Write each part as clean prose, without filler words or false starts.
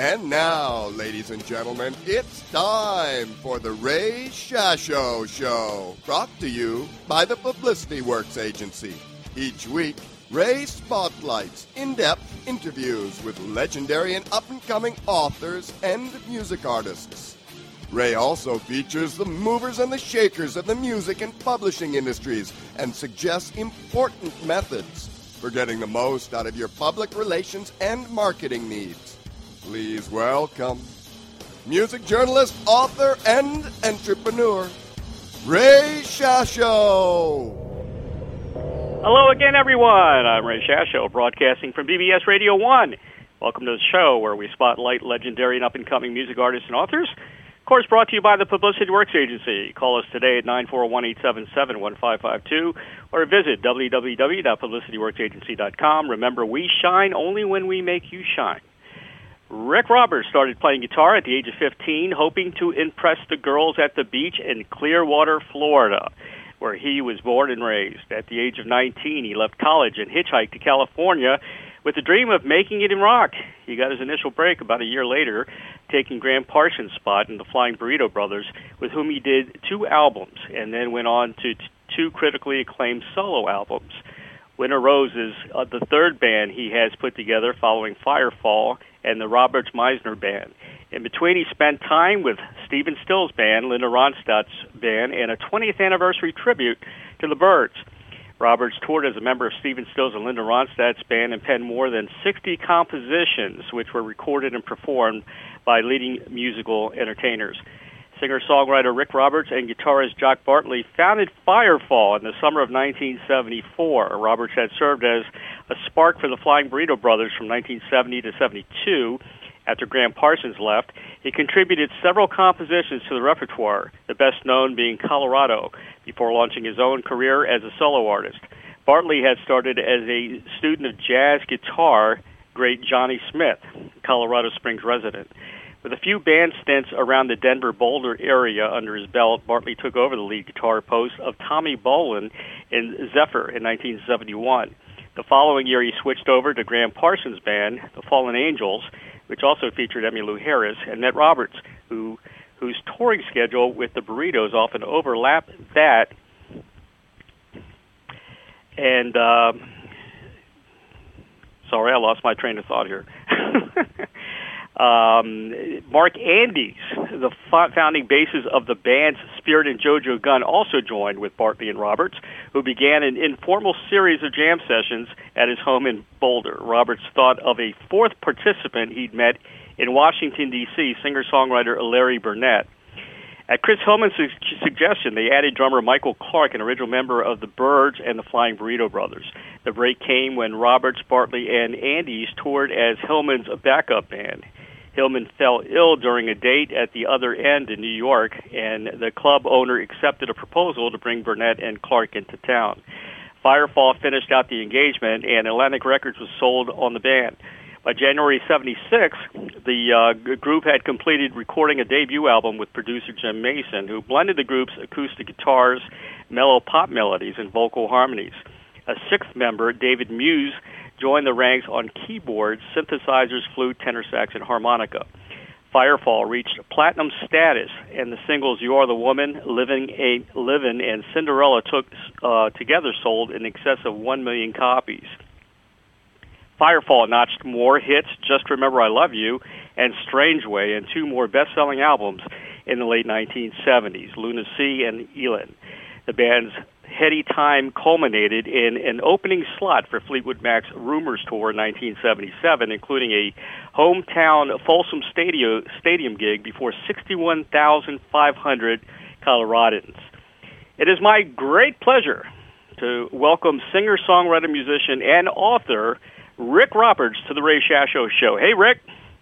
And now, ladies and gentlemen, it's time for the Ray Shasho Show, brought to you by the Publicity Works Agency. Each week, Ray spotlights in-depth interviews with legendary and up-and-coming authors and music artists. Ray also features the movers and the shakers of the music and publishing industries and suggests important methods for getting the most out of your public relations and marketing needs. Please welcome music journalist, author, and entrepreneur, Ray Shasho. Hello again, everyone. I'm Ray Shasho, broadcasting from BBS Radio 1. Welcome to the show where we spotlight legendary and up-and-coming music artists and authors. Of course, brought to you by the Publicity Works Agency. Call us today at 941-877-1552 or visit www.publicityworksagency.com. Remember, we shine only when we make you shine. Rick Roberts started playing guitar at the age of 15, hoping to impress the girls at the beach in Clearwater, Florida, where he was born and raised. At the age of 19, he left college and hitchhiked to California with the dream of making it in rock. He got his initial break about a year later, taking Graham Parsons' spot in the Flying Burrito Brothers, with whom he did 2 albums, and then went on to 2 critically acclaimed solo albums. Winter Roses, the third band he has put together following Firefall and the Roberts Meisner Band. In between, he spent time with Stephen Stills' band, Linda Ronstadt's band, and a 20th anniversary tribute to the Byrds. Roberts toured as a member of Stephen Stills and Linda Ronstadt's band and penned more than 60 compositions, which were recorded and performed by leading musical entertainers. Singer-songwriter Rick Roberts and guitarist Jock Bartley founded Firefall in the summer of 1974. Roberts had served as a spark for the Flying Burrito Brothers from 1970 to 72. After Graham Parsons left, he contributed several compositions to the repertoire, the best known being Colorado, before launching his own career as a solo artist. Bartley had started as a student of jazz guitar, great Johnny Smith, Colorado Springs resident. With a few band stints around the Denver-Boulder area under his belt, Bartley took over the lead guitar post of Tommy Bolin in Zephyr in 1971. The following year, he switched over to Graham Parsons' band, the Fallen Angels, which also featured Emmylou Harris and Ned Roberts, whose touring schedule with the Burritos often overlapped that. And, sorry, I lost my train of thought here. Mark Andes, the founding bassist of the bands Spirit and JoJo Gunn, also joined with Bartley and Roberts, who began an informal series of jam sessions at his home in Boulder. Roberts thought of a 4th participant he'd met in Washington, D.C., singer-songwriter Larry Burnett. At Chris Hillman's suggestion, they added drummer Michael Clark, an original member of the Byrds and the Flying Burrito Brothers. The break came when Roberts, Bartley, and Andes toured as Hillman's backup band. Hillman fell ill during a date at the other end in New York, and the club owner accepted a proposal to bring Burnett and Clark into town. Firefall finished out the engagement, and Atlantic Records was sold on the band. By January 76, the group had completed recording a debut album with producer Jim Mason, who blended the group's acoustic guitars, mellow pop melodies, and vocal harmonies. A 6th member, David Muse, joined the ranks on keyboards, synthesizers, flute, tenor sax, and harmonica. Firefall reached platinum status, and the singles "You Are the Woman," "Livin'," and "Cinderella" together sold in excess of 1 million copies. Firefall notched more hits, "Just Remember I Love You" and "Strange Way," and 2 more best-selling albums in the late 1970s, "Lunacy" and "Elin." The band's heady time culminated in an opening slot for Fleetwood Mac's Rumors Tour in 1977, including a hometown Folsom Stadium gig before 61,500 Coloradans. It is my great pleasure to welcome singer-songwriter, musician, and author Rick Roberts to the Ray Shasho Show. Hey, Rick.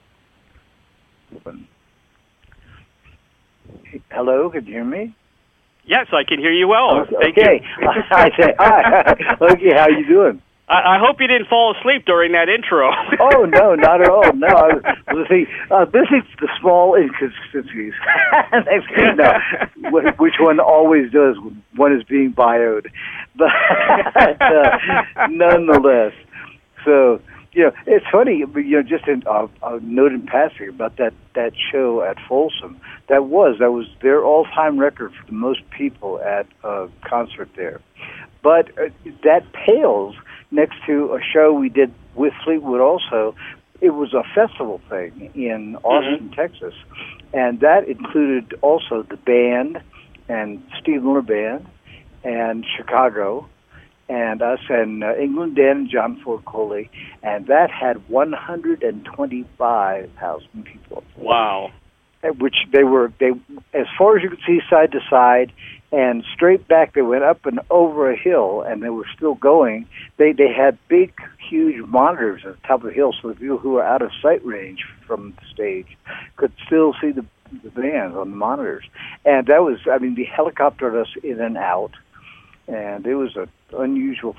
Hello, can you hear me? Yes, I can hear you well. Thank you. I say hi. Okay, how you doing? I hope you didn't fall asleep during that intro. Oh, no, not at all. No, I was listening the small inconsistencies. No, which one always does when one is being bioed. But nonetheless, so it's funny. Just a note in passing about that show at Folsom. That was their all-time record for the most people at a concert there. But that pales next to a show we did with Fleetwood also. It was a festival thing in Austin, Texas, and that included also the band and Steve Miller Band and Chicago, and us and England Dan and John Ford Coley, and that had 125,000 people. Wow! Which they as far as you could see, side to side, and straight back. They went up and over a hill, and they were still going. They had big, huge monitors at the top of the hill, so the people who were out of sight range from the stage could still see the band on the monitors. And that was, they helicoptered us in and out. And it was an unusual.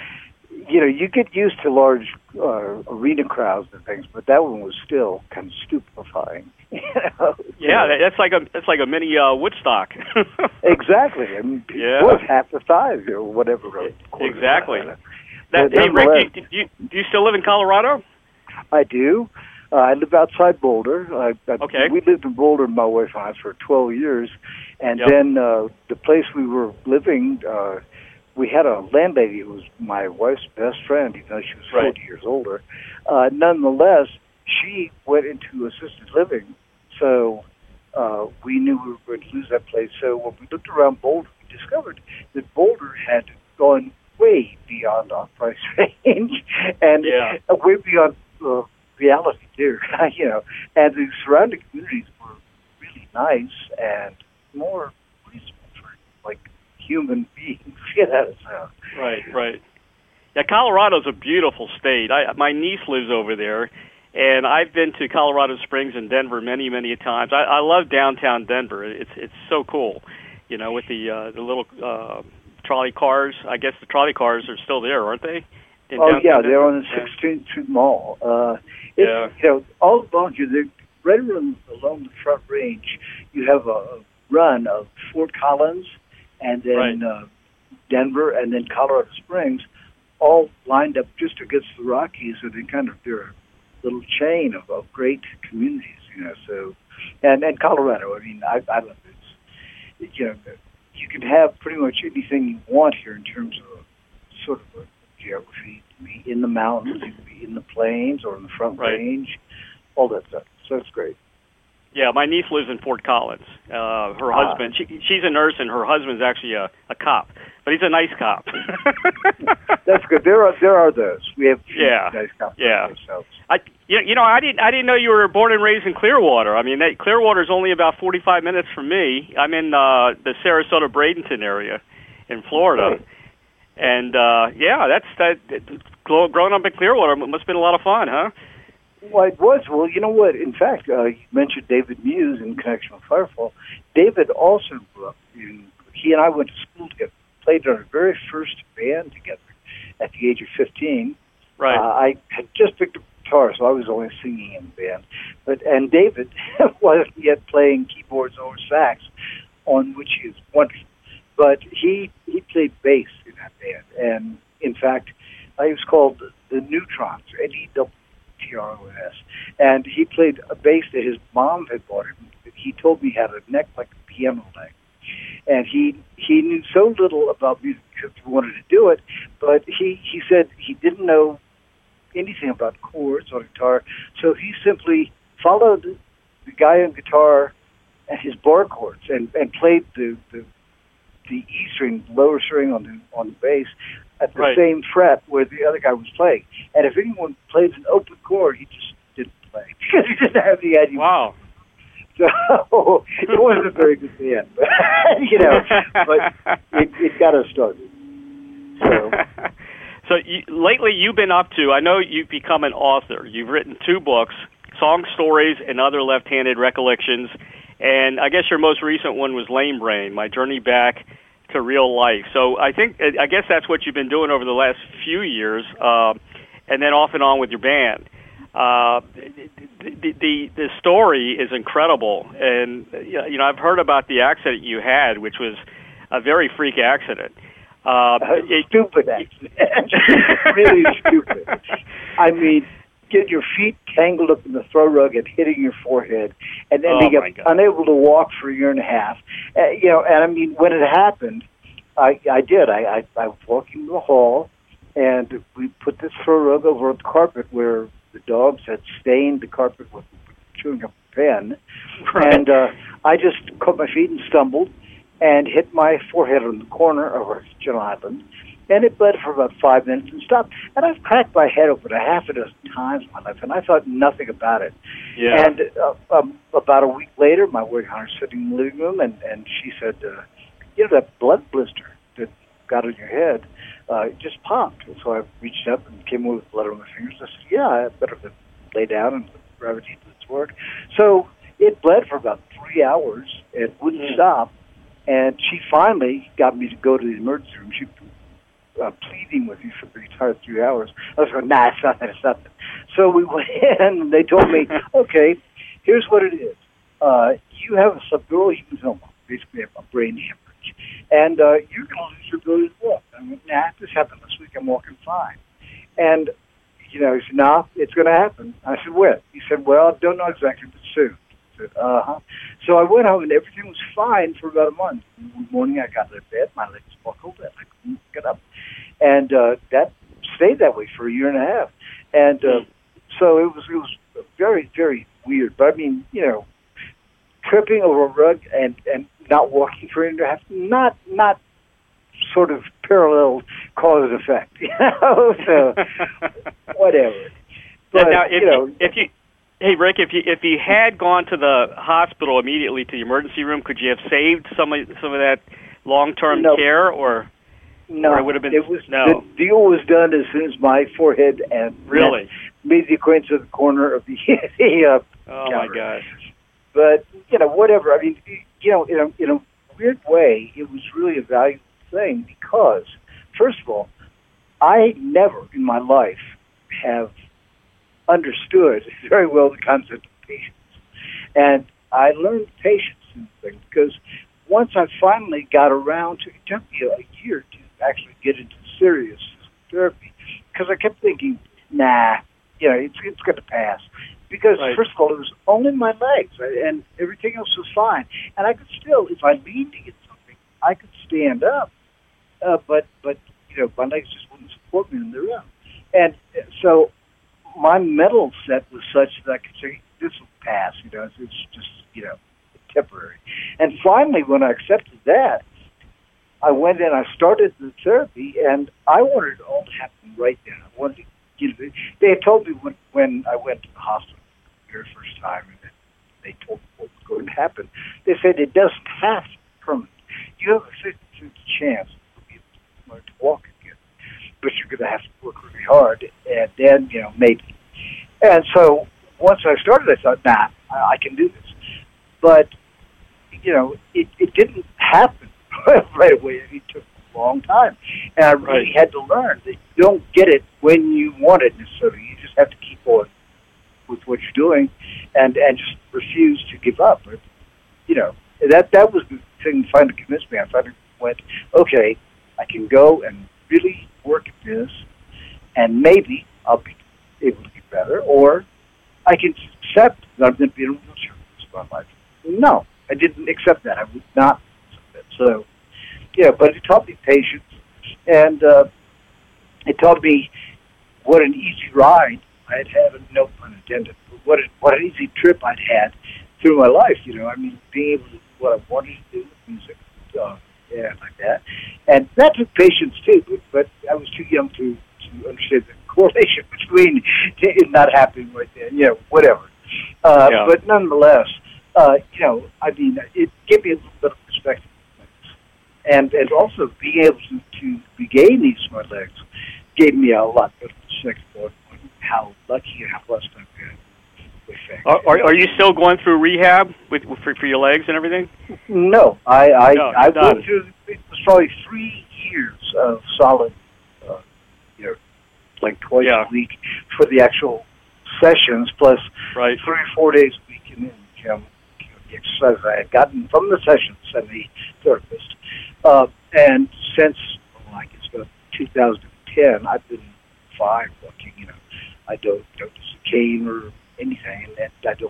You get used to large arena crowds and things, but that one was still kind of stupefying. Yeah, that's like a mini Woodstock. Exactly. It was half the size, or whatever. Exactly. Hey, Rick, do you still live in Colorado? I do. I live outside Boulder. Okay. We lived in Boulder, my wife and I, for 12 years. And then the place we were living, we had a landlady who was my wife's best friend, even though she was 40 years older. Nonetheless, she went into assisted living, so we knew we were going to lose that place. So when we looked around Boulder, we discovered that Boulder had gone way beyond our price range and way beyond reality too, and the surrounding communities were really nice and more reasonable for human beings. Right. Yeah, Colorado's a beautiful state. My niece lives over there, and I've been to Colorado Springs and Denver many, many times. I love downtown Denver. It's so cool, with the little trolley cars. I guess the trolley cars are still there, aren't they? They're on the 16th Street Mall. All along you, right along the Front Range, you have a run of Fort Collins, and then Denver, and then Colorado Springs, all lined up just against the Rockies, and they're a little chain of great communities, So, and Colorado, I love it. You can have pretty much anything you want here in terms of sort of a geography. You can be in the mountains, you can be in the plains or in the Front Range, all that stuff. So it's great. Yeah, my niece lives in Fort Collins. Her husband, she's a nurse, and her husband's actually a cop, but he's a nice cop. That's good. There are those. We have nice cops. Yeah. I didn't know you were born and raised in Clearwater. Clearwater is only about 45 minutes from me. I'm in the Sarasota Bradenton area in Florida. Okay. And growing up in Clearwater must have been a lot of fun, huh? Well, it was. Well, you know what? In fact, you mentioned David Muse in connection with Firefall. David also grew up he and I went to school together, played in our very first band together at the age of 15. Right. I had just picked up guitar, so I was only singing in the band. And David wasn't yet playing keyboards or sax, on which he is wonderful. But he played bass in that band. And, in fact, he was called the Neutrons, NEWTRONS. And he played a bass that his mom had bought him. He told me had a neck like a piano neck. And he knew so little about music because he wanted to do it, but he said he didn't know anything about chords on guitar, so he simply followed the guy on guitar and his bar chords and played the E string, lower string on the bass at the same fret where the other guy was playing. And if anyone plays an open chord, he just didn't play because he didn't have the idea. Wow. So it wasn't a very good band, but it got us started. So lately you've been up to, I know you've become an author. You've written 2 books, Song Stories and Other Left-Handed Recollections, and I guess your most recent one was Lame Brain, My Journey Back to Real Life. So I guess that's what you've been doing over the last few years, and then off and on with your band. The story is incredible, and I've heard about the accident you had, which was a very freak accident. Stupid accident. Really stupid. I mean, get your feet tangled up in the throw rug and hitting your forehead, and then they get unable to walk for a year and a half. You know, and I mean, when it happened, I was walking in the hall, and we put this throw rug over the carpet where the dogs had stained the carpet with chewing up a pen, and I just caught my feet and stumbled and hit my forehead on the corner of our kitchen island, and it bled for about 5 minutes and stopped. And I've cracked my head open a half a dozen times in my life, and I thought nothing about it. Yeah. And about a week later, my wife was sitting in the living room, and she said, you know, that blood blister that got on your head just popped. And so I reached up and came away with blood on my fingers. I said, yeah, I better lay down and let gravity do its work. So it bled for about 3 hours. It wouldn't stop. And she finally got me to go to the emergency room. She was pleading with me for the entire 3 hours. I was going, nah, it's not that, it's not that. So we went in, and they told me, okay, here's what it is. You have a subdural hematoma, basically a brain hemorrhage, and you're going to lose your ability to walk. I went, nah, this happened this week. I'm walking fine. And, you know, he said, nah, it's going to happen. I said, when? He said, well, I don't know exactly, but soon. I said, uh-huh. So I went home, and everything was fine for about a month. One morning, I got out of bed, my legs buckled, and I couldn't get up. And that stayed that way for a year and a half. And so it was very, very weird. But, I mean, you know, tripping over a rug and not walking for a year and a half, not sort of parallel cause and effect. You know, so whatever. But, now, if you hey Rick, if you had gone to the hospital immediately to the emergency room, could you have saved some of that long-term care, or no? Or it would have been The deal was done as soon as my forehead and really made the acquaintance of the corner of the oh counter. My gosh! But you know, whatever. I mean, you know, in a weird way, it was really a valuable thing because, first of all, I never in my life have understood very well the concept of patience. And I learned patience in the thing because once I finally got around to, it took me a year to actually get into serious therapy because I kept thinking, nah, you know, it's going to pass. Because, first of all, it was only my legs, and everything else was fine. And I could still, if I leaned to get something, I could stand up. But you know, my legs just wouldn't support me on their own. And so my mental set was such that I could say, this will pass, you know, it's just, you know, temporary. And finally, when I accepted that, I went in, I started the therapy, and I wanted it all to happen right then. I wanted to, you know, they had told me when I went to the hospital the very first time, and they told me what was going to happen, they said it doesn't have to be permanent. You have a 50-50 chance to learn to walk again, but you're going to have to work really hard, and then, you know, maybe. And so once I started, I thought, nah, I can do this. But, you know, it didn't happen right away. It took a long time. And I really had to learn that you don't get it when you want it necessarily. You just have to keep on with what you're doing and just refuse to give up. But, you know, that was the thing that finally convinced me. I finally went, okay, I can go and really work at this, and maybe I'll be able to get better, or I can accept that I'm going to be in a wheelchair for my life. No, I didn't accept that. I would not accept that. So, yeah, but it taught me patience, and it taught me what an easy ride I had had, no pun intended, but what an easy trip I'd had through my life, you know. I mean, being able to do what I wanted to do with music, like that. And that took patience, too, but I was too young to understand the correlation between it not happening right then, you know, whatever. But nonetheless, you know, I mean, it gave me a little bit of perspective. And also being able to regain these smart legs gave me a lot better perspective on how lucky and how blessed I've been. Are you still going through rehab for your legs and everything? No, I went through. It was probably 3 years of solid, you know, like twice a week for the actual sessions, plus 3 or 4 days a week in the exercise I had gotten from the sessions and the therapist. And since, I guess, 2010, I've been fine walking, you know. I don't use a cane or anything, and I don't.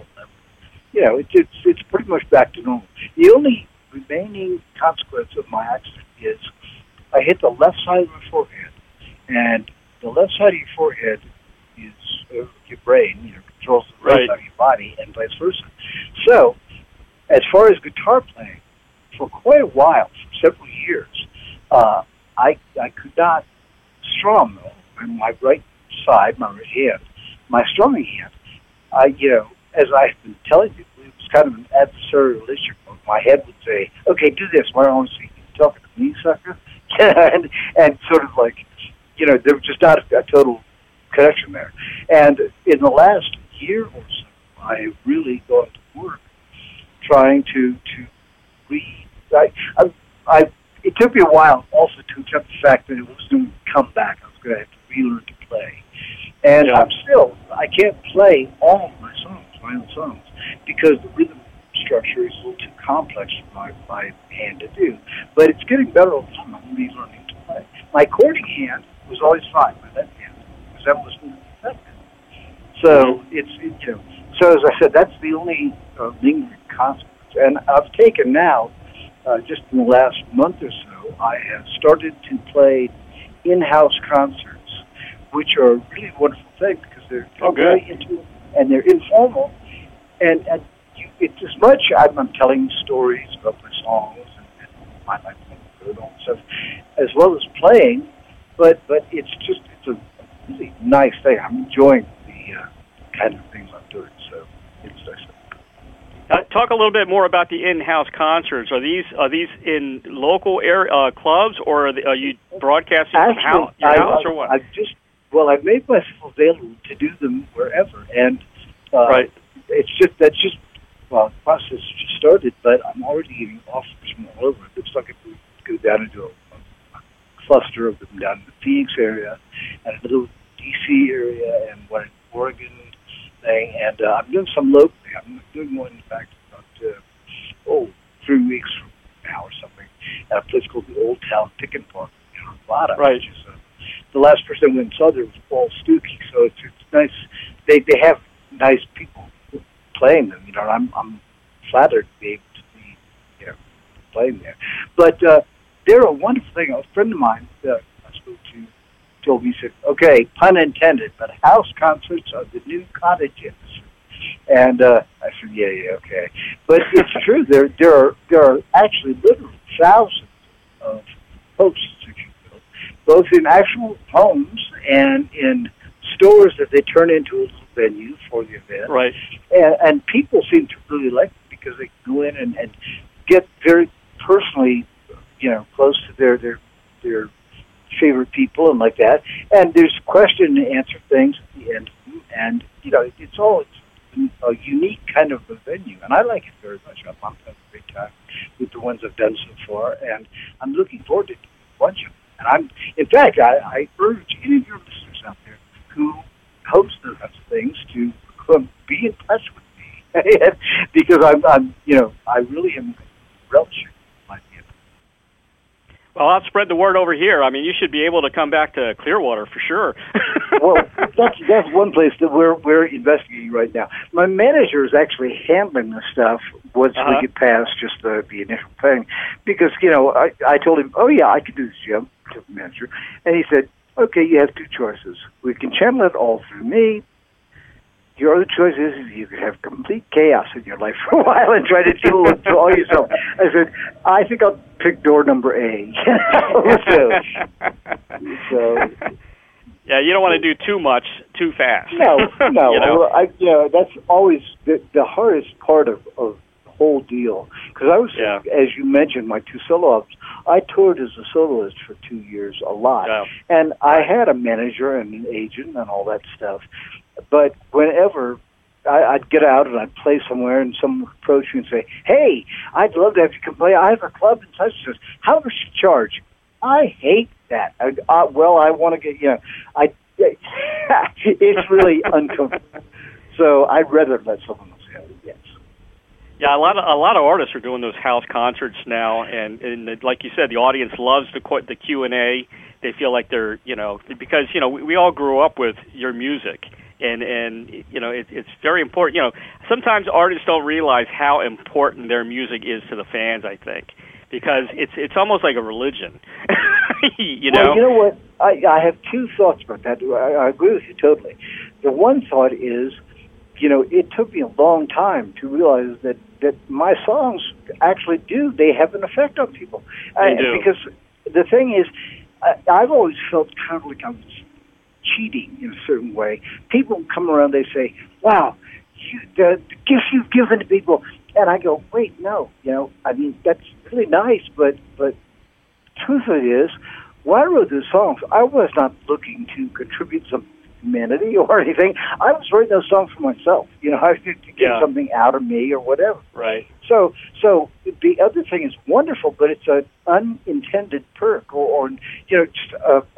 It's pretty much back to normal. The only remaining consequence of my accident is I hit the left side of my forehead, and the left side of your forehead is your brain, controls the right side of your body, and vice versa. So, as far as guitar playing, for quite a while, for several years, I could not strum on my right side, my right hand, my strumming hand. As I've been telling you, it was kind of an adversarial relationship. My head would say, "Okay, do this." Why don't you talking to me, sucker? and sort of like, there was just not a total connection there. And in the last year or so, I have really gone to work trying to read. It took me a while also to accept the fact that it was going to come back. I was going to have to relearn to play. And I can't play all of my own songs, because the rhythm structure is a little too complex for my hand to do. But it's getting better all the time. I'm relearning to play. My chording hand was always fine, my left hand, because that was the left hand. So so as I said, that's the only lingering consequence. And I've taken now, just in the last month or so, I have started to play in-house concerts, which are a really wonderful thing, because they're very intimate and they're informal, and it's as much I'm telling stories about my songs and my life and all that stuff, as well as playing, but it's a really nice thing. I'm enjoying the kind of things I'm doing, so it's nice. Talk a little bit more about the in-house concerts. Are these in local area clubs, or are you broadcasting from your house, or what? I've made myself available to do them wherever, and the process just started, but I'm already getting offers from all over. It looks like if we go down into a cluster of them down in the Phoenix area, and a little D.C. area, and one in Oregon thing, and I'm doing some locally. I'm doing one, in fact, about 3 weeks from now or something, at a place called the Old Town Pickin' Park in Arvada, which is the last person I went and saw there was Paul Stuckey, so it's nice. They have nice people playing them, and I'm flattered to be able to be, playing there. But they're a wonderful thing. A friend of mine I spoke to told me, he said, "Okay, pun intended, but house concerts are the new cottage industry." And I said, "Yeah, okay." But it's true. There are actually literally thousands of hosts, if you will, both in actual homes and in stores that they turn into a little venue for the event. Right. And people seem to really like it because they can go in and get very personally, close to their favorite people and like that. And there's question and answer things at the end. And, it's a unique kind of a venue. And I like it very much. I'm having a great time with the ones I've done so far. And I'm looking forward to a bunch of them. And in fact, I urge any of your listeners out there who host those things to be in touch with me, because I really am relishing my idea. Well, I'll spread the word over here. I mean, you should be able to come back to Clearwater for sure. Well, that's one place that we're investigating right now. My manager is actually handling the stuff once we get past just the initial thing, because I told him, "Oh yeah, I can do this, Jim," to the manager, and he said, "Okay, you have two choices. We can channel it all through me. Your other choice is you could have complete chaos in your life for a while and try to deal with it all yourself." I said, "I think I'll pick door number A." so yeah, you don't want to do too much too fast. No. That's always the hardest part of the whole deal. Because I was, as you mentioned, my two solo albums, I toured as a soloist for 2 years a lot. Yeah. And I had a manager and an agent and all that stuff. But whenever I'd get out and I'd play somewhere and someone would approach me and say, "Hey, I'd love to have you come play. I have a club in such and such. How much you charge?" I hate that. I want to get, it's really uncomfortable. So I'd rather let someone else have it, yes. Yeah, a lot of artists are doing those house concerts now, and like you said, the audience loves the Q&A. They feel like they're, because we all grew up with your music, And you know, it's very important. You know, sometimes artists don't realize how important their music is to the fans, I think, because it's almost like a religion. You know? Well, you know what? I have two thoughts about that. I agree with you totally. The one thought is, you know, it took me a long time to realize that my songs actually they have an effect on people. They do. Because the thing is, I've always felt kind of like I was cheating in a certain way. People come around, they say, wow, the gifts you've given to people. And I go, wait, no, you know, I mean, that's really nice, but the truth of it is, when I wrote those songs, I was not looking to contribute some humanity or anything. I was writing those songs for myself. You know, I was to get something out of me or whatever. Right. So the other thing is wonderful, but it's an unintended perk or you know, just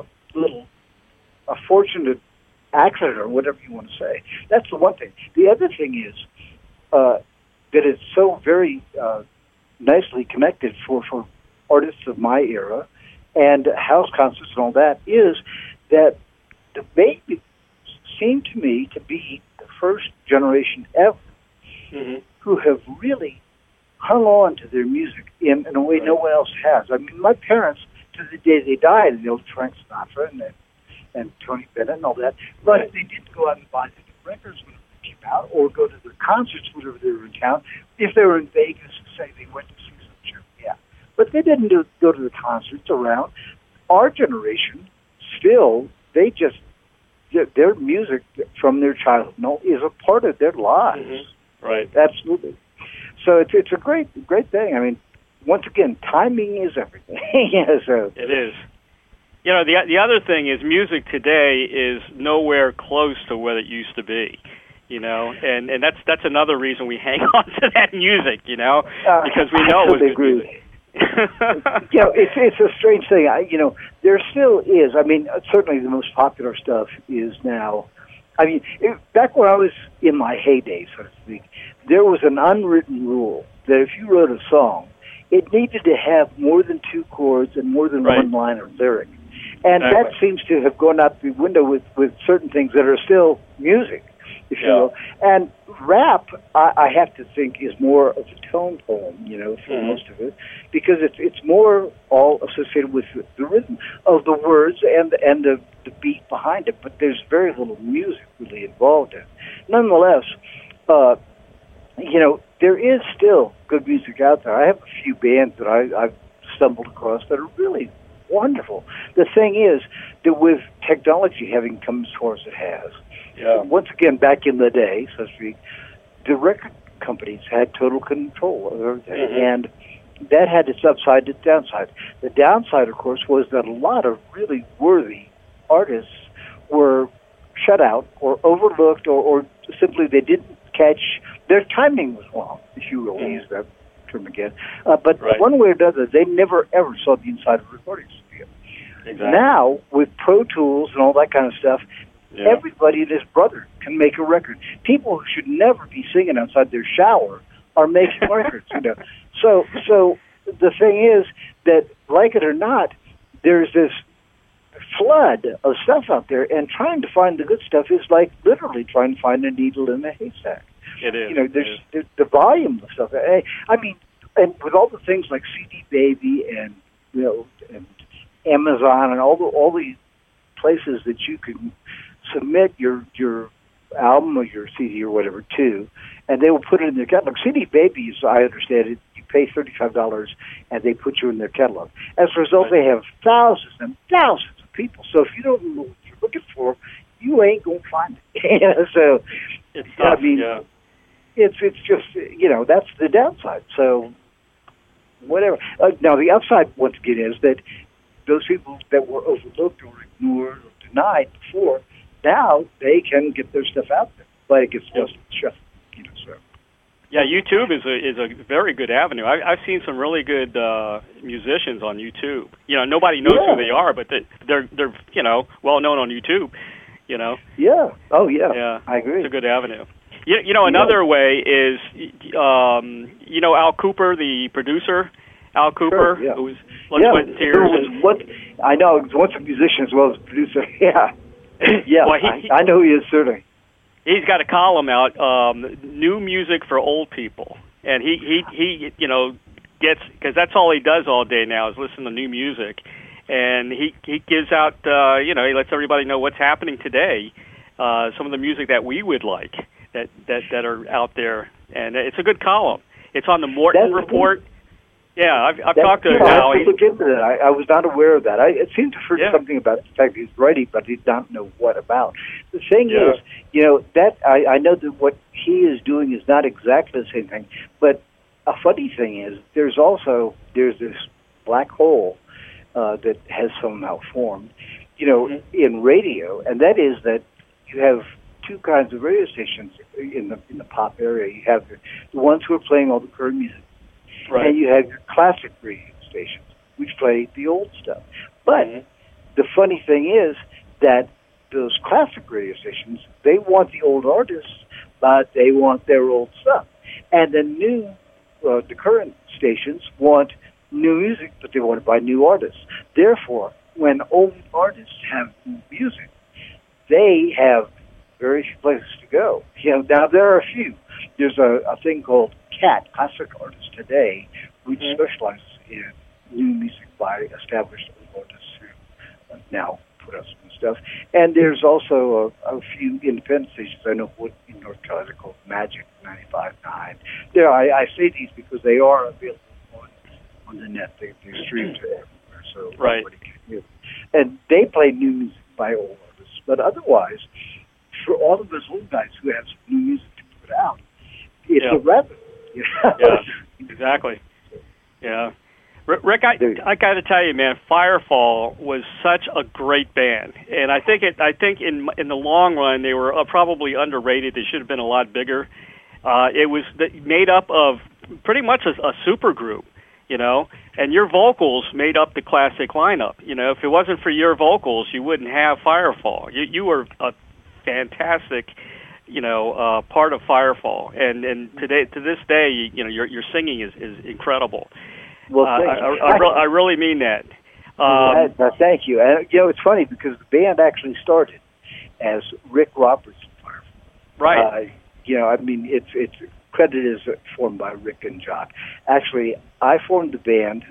a fortunate accident or whatever you want to say. That's the one thing. The other thing is that it's so very nicely connected for artists of my era and house concerts and all that, is that the Babies seem to me to be the first generation ever who have really hung on to their music in a way no one else has. I mean, my parents, to the day they died, and old Frank Sinatra and Tony Bennett and all that, but they didn't go out and buy the records whenever they came out or go to their concerts whenever they were in town. If they were in Vegas, say they went to see some show, yeah. But they didn't go to the concerts around. Our generation, still, they just, their music from their childhood is a part of their lives. Right. Absolutely. So it's a great thing. I mean, once again, timing is everything. Yeah, so. It is. You know, the other thing is music today is nowhere close to what it used to be. You know, and that's another reason we hang on to that music. You know, because we know it was good music. You know, it's a strange thing. You know, there still is. I mean, certainly the most popular stuff is now. I mean, back when I was in my heyday, so to speak, there was an unwritten rule that if you wrote a song, it needed to have more than two chords and more than one line of lyric. And that seems to have gone out the window with certain things that are still music, if you will. And rap, I have to think, is more of a tone poem, you know, for most of it, because it's more all associated with the rhythm of the words and the beat behind it, but there's very little music really involved in it. Nonetheless, you know, there is still good music out there. I have a few bands that I've stumbled across that are really wonderful. The thing is that with technology having come as far as it has, once again, back in the day, so to speak, the record companies had total control of everything, and that had its upside and its downside. The downside, of course, was that a lot of really worthy artists were shut out or overlooked or simply they didn't catch, their timing was wrong, if you will use that term again. But one way or another, they never ever saw the inside of a recording studio. Exactly. Now, with Pro Tools and all that kind of stuff, everybody and his brother can make a record. People who should never be singing outside their shower are making records, you know. So the thing is that, like it or not, there's this flood of stuff out there, and trying to find the good stuff is like literally trying to find a needle in a haystack. It is. You know, there's the volume of stuff. I mean, and with all the things like CD Baby and, you know, and Amazon and all these places that you can submit your album or your CD or whatever to, and they will put it in their catalog. CD Baby, as I understand it, you pay $35 and they put you in their catalog. As a result, they have thousands and thousands of people. So if you don't know what you're looking for, you ain't gonna find it. So it's tough, I mean, it's just, you know, that's the downside. So whatever. Now the upside, once again, is that those people that were overlooked or ignored or denied before, now they can get their stuff out there, but it gets dusted and shuffled, you know. So. Yeah, YouTube is a very good avenue. I've seen some really good musicians on YouTube. You know, nobody knows who they are, but they're you know, well known on YouTube. You know. Yeah. Oh yeah. Yeah. I agree. It's a good avenue. You know, another way is, you know, Al Cooper, the producer. Al Cooper, who was Sweat and Tears. I know, he was once a musician as well as a producer. Yeah. Yeah, well, I know who he is, certainly. he's got a column out, new music for old people, and he gets, because that's all he does all day now is listen to new music, and he gives out he lets everybody know what's happening today, some of the music that we would like that are out there, and it's a good column. It's on the Morton Report. Yeah, I've talked to Al. I have to look into that. I was not aware of that. It seemed to heard something about the fact he's writing, but he did not know what about. The thing is, that I know that what he is doing is not exactly the same thing. But a funny thing is, there's this black hole that has somehow formed, in radio, and that is that you have two kinds of radio stations in the pop area. You have the ones who are playing all the current music. Right. And you have your classic radio stations, which play the old stuff. But the funny thing is that those classic radio stations, they want the old artists, but they want their old stuff. And the current stations want new music, but they want it by new artists. Therefore, when old artists have new music, they have very few places to go. Now there are a few. There's a thing called CAT, Classic Artists Today, which specializes in new music by established artists who now put out some stuff. And there's also a few independent stations. I know what in North Carolina called Magic 95.9. I say these because they are available on the net. They're streamed everywhere, so everybody can hear them. And they play new music by old artists. But otherwise, for all of us old guys who have some new music to put out, it's a revenue. Yeah, exactly. Yeah, Rick, I got to tell you, man, Firefall was such a great band, and I think in the long run they were probably underrated. They should have been a lot bigger. It was made up of pretty much a super group, and your vocals made up the classic lineup. If it wasn't for your vocals, you wouldn't have Firefall. You were a fantastic part of Firefall, and to this day, your singing is incredible. Well, I really mean that. Thank you. And it's funny because the band actually started as Rick Roberts and Firefall. Right. It's credited as formed by Rick and Jock. Actually, I formed the band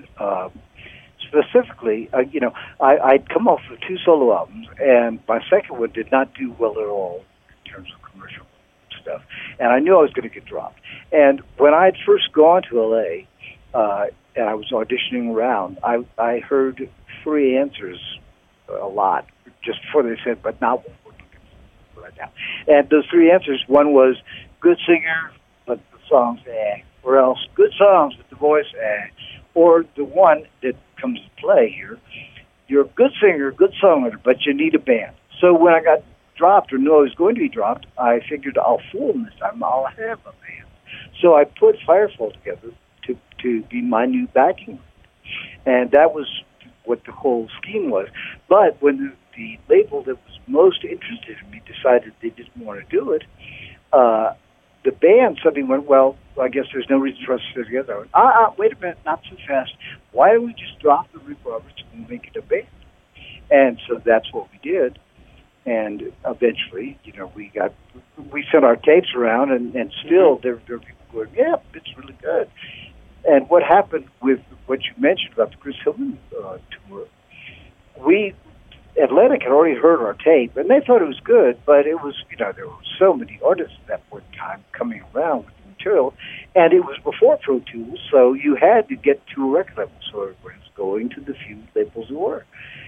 specifically. I'd come off of 2 solo albums, and my second one did not do well at all in terms of commercial stuff, and I knew I was going to get dropped. And when I had first gone to L.A., and I was auditioning around, I heard 3 answers a lot, just before they said, but not what we're looking for right now. And those 3 answers, one was, good singer, but the songs, or else, good songs, but the voice, or the one that comes to play here, you're a good singer, good songwriter, but you need a band. So when I got dropped, or knew I was going to be dropped, I figured I'll fool them this time. I'll have a band. So I put Firefall together to be my new backing group. And that was what the whole scheme was. But when the label that was most interested in me decided they didn't want to do it, the band suddenly went, well, I guess there's no reason for us to stay together. I went, wait a minute, not so fast. Why don't we just drop the Rick Roberts and make it a band? And so that's what we did. And eventually, we sent our tapes around, and still there were people going, yeah, it's really good. And what happened with what you mentioned about the Chris Hillman tour, Atlantic had already heard our tape, and they thought it was good, but it was, there were so many artists at that point in time coming around with the material, and it was before Pro Tools, so you had to get to a record label, so it was going to the few labels there were.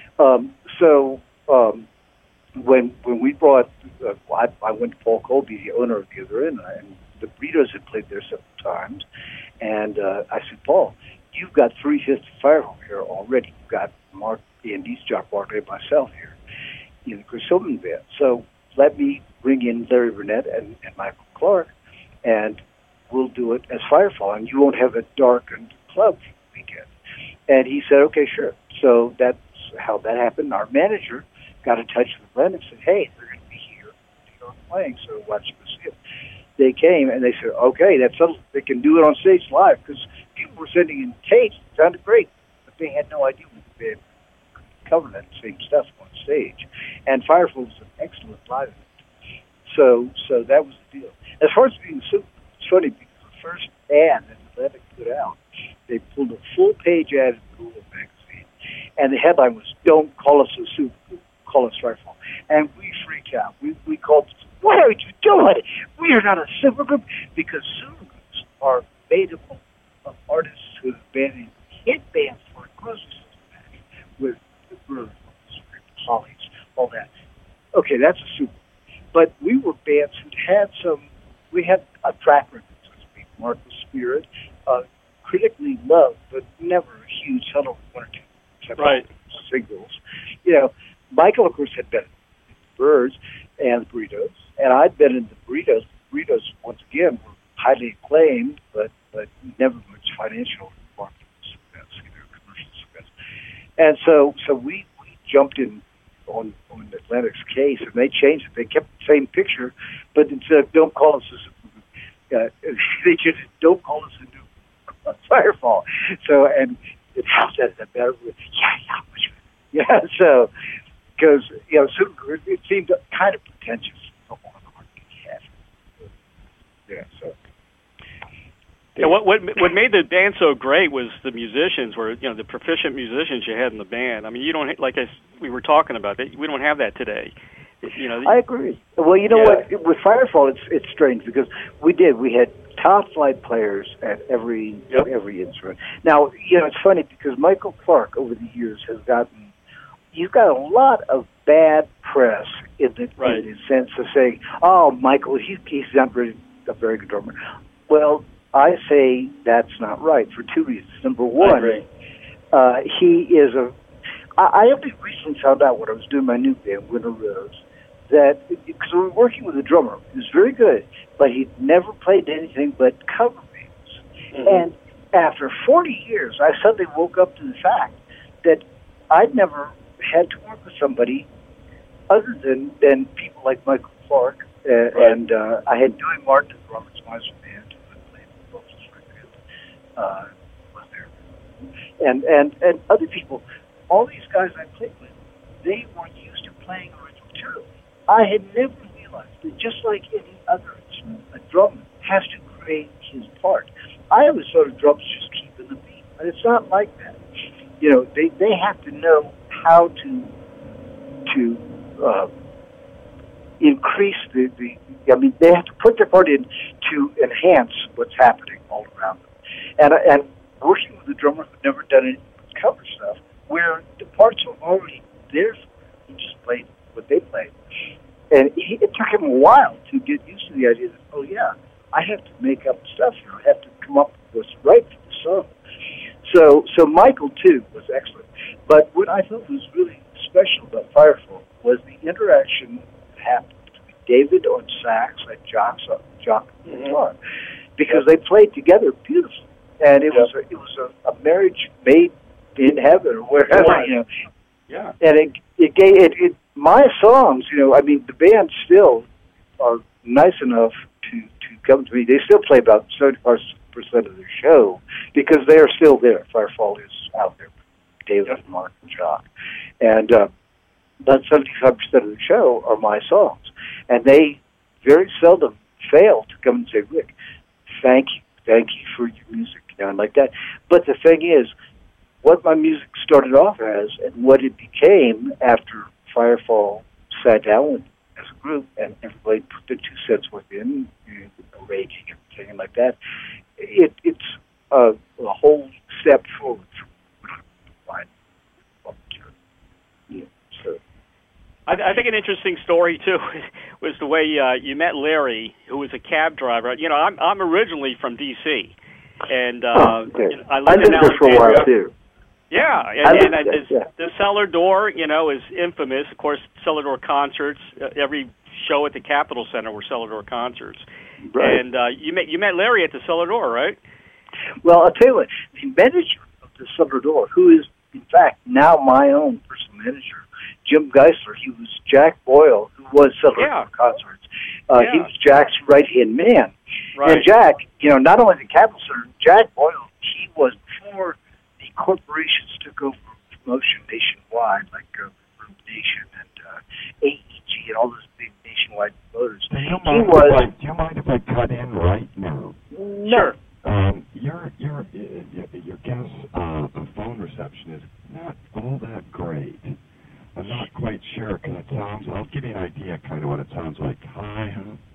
When we brought, I went to Paul Colby, the owner of the other end, and the Burritos had played there several times, and I said, Paul, you've got 3/5 of Firefall here already. You've got Mark Andes, Jock Barkley, and myself here in the Chris Hillman band. So let me bring in Larry Burnett and Michael Clark, and we'll do it as Firefall, and you won't have a darkened club weekend. And he said, okay, sure. So that's how that happened. Our manager got in touch with Atlantic and said, hey, they're going to be here in New York playing, so why don't you go see them? They came, and they said, okay, that's settled. They can do it on stage live, because people were sending in tapes. It sounded great, but they had no idea what the band could cover that same stuff on stage. And Firefall was an excellent live event. So that was the deal. As far as being super, it's funny because the first ad that Atlantic put out, they pulled a full-page ad in Google magazine, and the headline was "Don't call us a super, call us Firefall." And we freaked out. We called, "What are you doing? We are not a supergroup," because supergroups are made up of artists who have been in hit bands for grocery stores with the Birds, Hollies, all that. Okay, that's a super. But we were bands who we had a track record, so to speak. Mark the Spirit, critically loved, but never a huge hit of one or two singles. You know, Michael, of course, had been in the Birds and the Burritos, and I'd been in the Burritos. The Burritos, once again, were highly acclaimed, but never much financial marketing success, commercial success. And so we jumped in on Atlantic's case, and they changed it. They kept the same picture, but instead of "Don't call us they just "Don't call us a new Firefall." So, and it helps that better with yeah. So, because Super, it seemed kind of pretentious for one of the marketing had. Yeah. So. Yeah, what made the band so great was the musicians were the proficient musicians you had in the band. I mean, you don't we were talking about that. We don't have that today. I agree. Well, you know what? With Firefall, it's strange because we had top flight players at every instrument. Now, it's funny because Michael Clarke over the years has gotten a lot of bad press in the sense of saying, "Oh, Michael, he's not really a very good drummer." Well, I say that's not right for two reasons. Number one, he is I only recently found out when I was doing my new band, Winter Rose, that because we were working with a drummer who was very good, but he'd never played anything but cover bands. Mm-hmm. And after 40 years, I suddenly woke up to the fact that I'd never had to work with somebody other than people like Michael Clarke, and I had Dewey Martin, Robert Spicer band, was there, and other people. All these guys I played with, they were used to playing original material. I had never realized that just like any other instrument, a drummer has to create his part. I always thought of drums just keeping the beat, but it's not like that. They have to know how to increase the. They have to put their part in to enhance what's happening all around them. And working with a drummer who'd never done any cover stuff, where the parts were already there, he just played what they played, and it took him a while to get used to the idea that I have to make up stuff here. I have to come up with what's right for the song. So Michael too was excellent, but what I thought was really special about Firefall was the interaction that happened between David on sax and Jock on guitar, because they played together beautifully, and it was a marriage made in heaven or wherever, Yeah. And it my songs, the band still are nice enough to come to me. They still play about 75% of their show because they are still there. Firefall is out there, David, Mark, and Jock. And about 75% of the show are my songs. And they very seldom fail to come and say, "Rick, thank you for your music," and like that. But the thing is, what my music started off as and what it became after Firefall sat down as a group and everybody put their 2 cents within, arranging everything and like that, it's a whole step forward from what I think an interesting story too was the way you met Larry, who was a cab driver. I'm originally from D.C. and I lived in there for a while too. Yeah, and the Cellar Door, is infamous. Of course, Cellar Door concerts. Every show at the Capitol Center were Cellar Door concerts. Right. And you met Larry at the Cellar Door, right? Well, I'll tell you what. The manager of the Cellar Door, who is in fact now my own personal manager, Jim Geisler. He was Jack Boyle, who was Cellar Door concerts. He was Jack's right-hand man. Right. And Jack, not only the Capitol Center, Jack Boyle, he was before corporations took over promotion nationwide, like Room Nation and AEG Hitachi and all those big nationwide promoters. Do you mind if I cut in right now? No. Sure. Your guest's phone reception is not all that great. I'm not quite sure because it sounds. I'll give you an idea, kind of what it sounds like. Hi,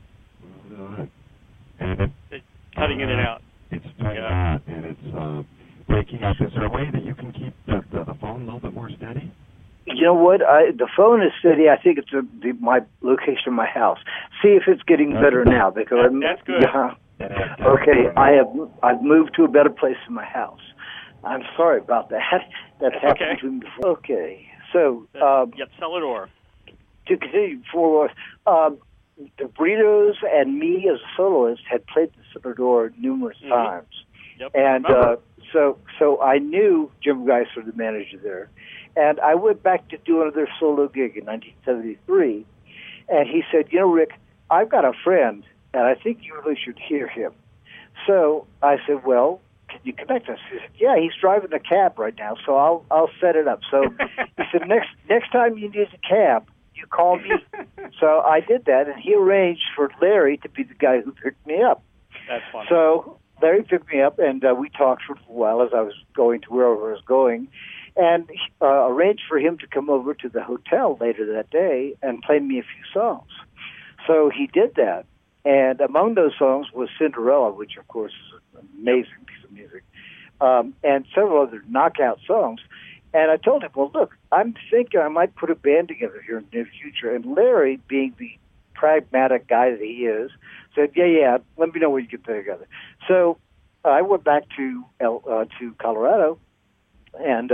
and It's cutting in and out. It's doing that, and it's breaking up. Is there a way that you can keep the phone a little bit more steady? You know what? The phone is steady. I think it's my location of my house. See if it's getting better now. Because that's good. Okay, I've moved to a better place in my house. I'm sorry about that. That's happened to me before. Okay, so yep, Celador. To continue forward, the Burritos and me as a soloist had played the Celador numerous times, and so I knew Jim Geisler, the manager there, and I went back to do another solo gig in 1973, and he said, "You know, Rick, I've got a friend, and I think you really should hear him." So I said, "Well, can you connect us?" He said, "Yeah, he's driving a cab right now, so I'll set it up." So he said, next time you need a cab, you call me. So I did that, and he arranged for Larry to be the guy who picked me up. That's funny. So Larry picked me up, and we talked for a while as I was going to wherever I was going, and arranged for him to come over to the hotel later that day and play me a few songs. So he did that, and among those songs was Cinderella, which, of course, is an amazing piece of music, and several other knockout songs. And I told him, well, look, I'm thinking I might put a band together here in the near future. And Larry, being the pragmatic guy that he is, said, yeah, let me know when you get together. So I went back to Colorado, and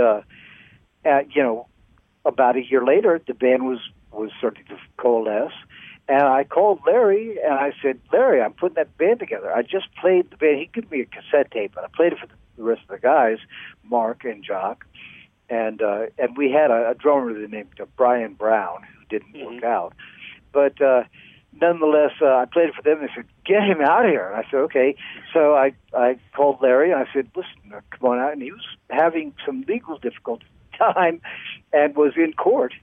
about a year later, the band was starting to coalesce. And I called Larry, and I said, Larry, I'm putting that band together. I just played the band. He gave me a cassette tape, and I played it for the rest of the guys, Mark and Jock. And we had a drummer named Brian Brown who didn't work out. But nonetheless, I played it for them. They said, get him out of here. And I said, okay. So I called Larry, and I said, listen, come on out. And he was having some legal difficulty at the time and was in court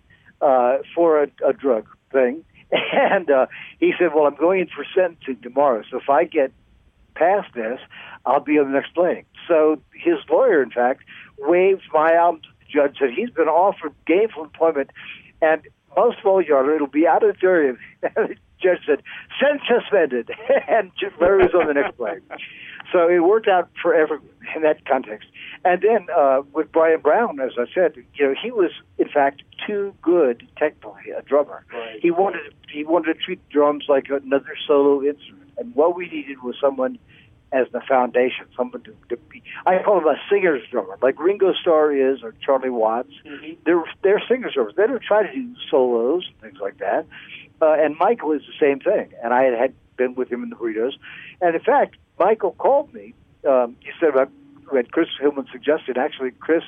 for a drug thing. And he said, well, I'm going in for sentencing tomorrow. So if I get past this, I'll be on the next playing. So his lawyer, in fact, waived my album to the judge, said he's been offered gainful employment, and most of all, Your Honor, it'll be out of jury. The judge said, sentence suspended, and Larry was on the next play. So it worked out for everyone in that context. And then with Brian Brown, as I said, he was, in fact, too good technically a drummer. Right. He wanted to treat drums like another solo instrument, and what we needed was someone as the foundation, someone to be. I call him a singer's drummer, like Ringo Starr is, or Charlie Watts. Mm-hmm. They're singers drummers. They don't try to do solos and things like that. And Michael is the same thing. And I had been with him in the Burritos. And in fact, Michael called me. You said about when Chris Hillman suggested. Actually, Chris,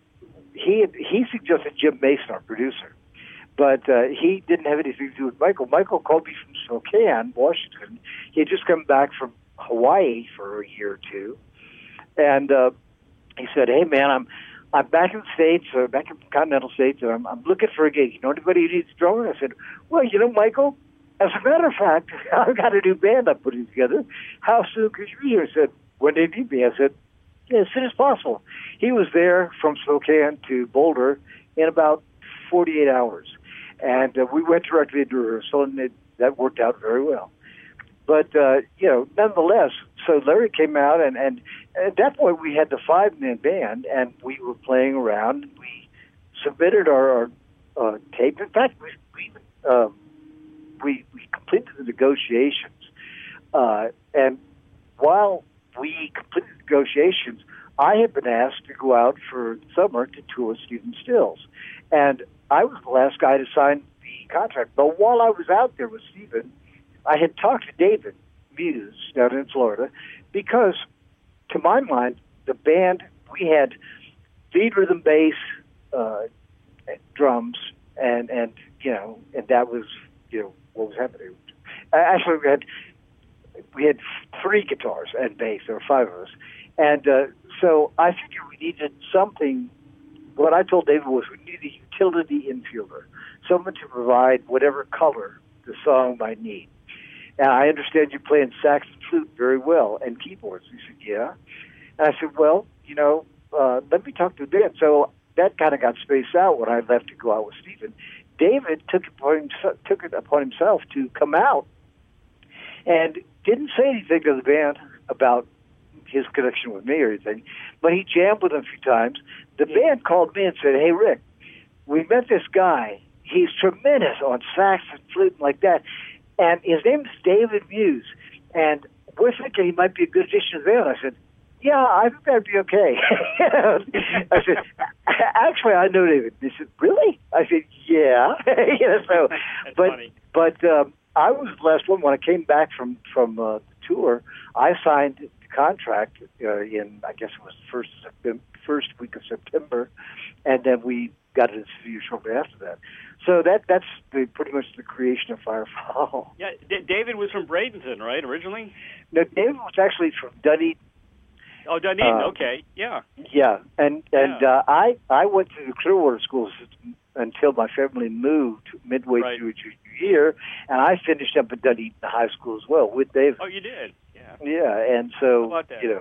he suggested Jim Mason, our producer. But he didn't have anything to do with Michael. Michael called me from Spokane, Washington. He had just come back from Hawaii for a year or two, and he said, "Hey man, I'm back in the States, back in the continental States, and I'm looking for a gig. You know anybody who needs a drummer?" I said, "Well, Michael, as a matter of fact, I've got a new band I'm putting together. How soon could you be here?" He said, "When do you need me?" I said, "Yeah, as soon as possible." He was there from Spokane to Boulder in about 48 hours, and we went directly into rehearsal, and that worked out very well. But, nonetheless, so Larry came out, and at that point we had the 5-man band, and we were playing around. We submitted our tape. In fact, we completed the negotiations. And while we completed the negotiations, I had been asked to go out for the summer to tour with Stephen Stills. And I was the last guy to sign the contract. But while I was out there with Stephen, I had talked to David Muse down in Florida because, to my mind, the band, we had lead rhythm bass, drums, and that was, what was happening. Actually, we had 3 guitars and bass. There were 5 of us. And so I figured we needed something. What I told David was we needed a utility infielder, someone to provide whatever color the song might need. And I understand you're playing sax and flute very well, and keyboards. He said, yeah. And I said, well, let me talk to the band. So that kind of got spaced out when I left to go out with Stephen. David took it upon himself to come out and didn't say anything to the band about his connection with me or anything, but he jammed with them a few times. The band called me and said, hey, Rick, we met this guy. He's tremendous on sax and flute and like that, and his name is David Muse, and we're thinking he might be a good addition to the band. I said, yeah, I think that'd be okay. I said, actually, I know David. He said, really? I said, yeah. But I was the last one. When I came back from the tour, I signed the contract in, I guess it was the first week of September, and then we got it a few shortly after that. So that's pretty much the creation of Firefall. Yeah, David was from Bradenton, right, originally? No, David was actually from Dunedin. Oh, Dunedin, okay, yeah. Yeah, and I went to the Clearwater schools until my family moved midway through junior year, and I finished up at Dunedin High School as well with David. Oh, you did? Yeah. Yeah, and so,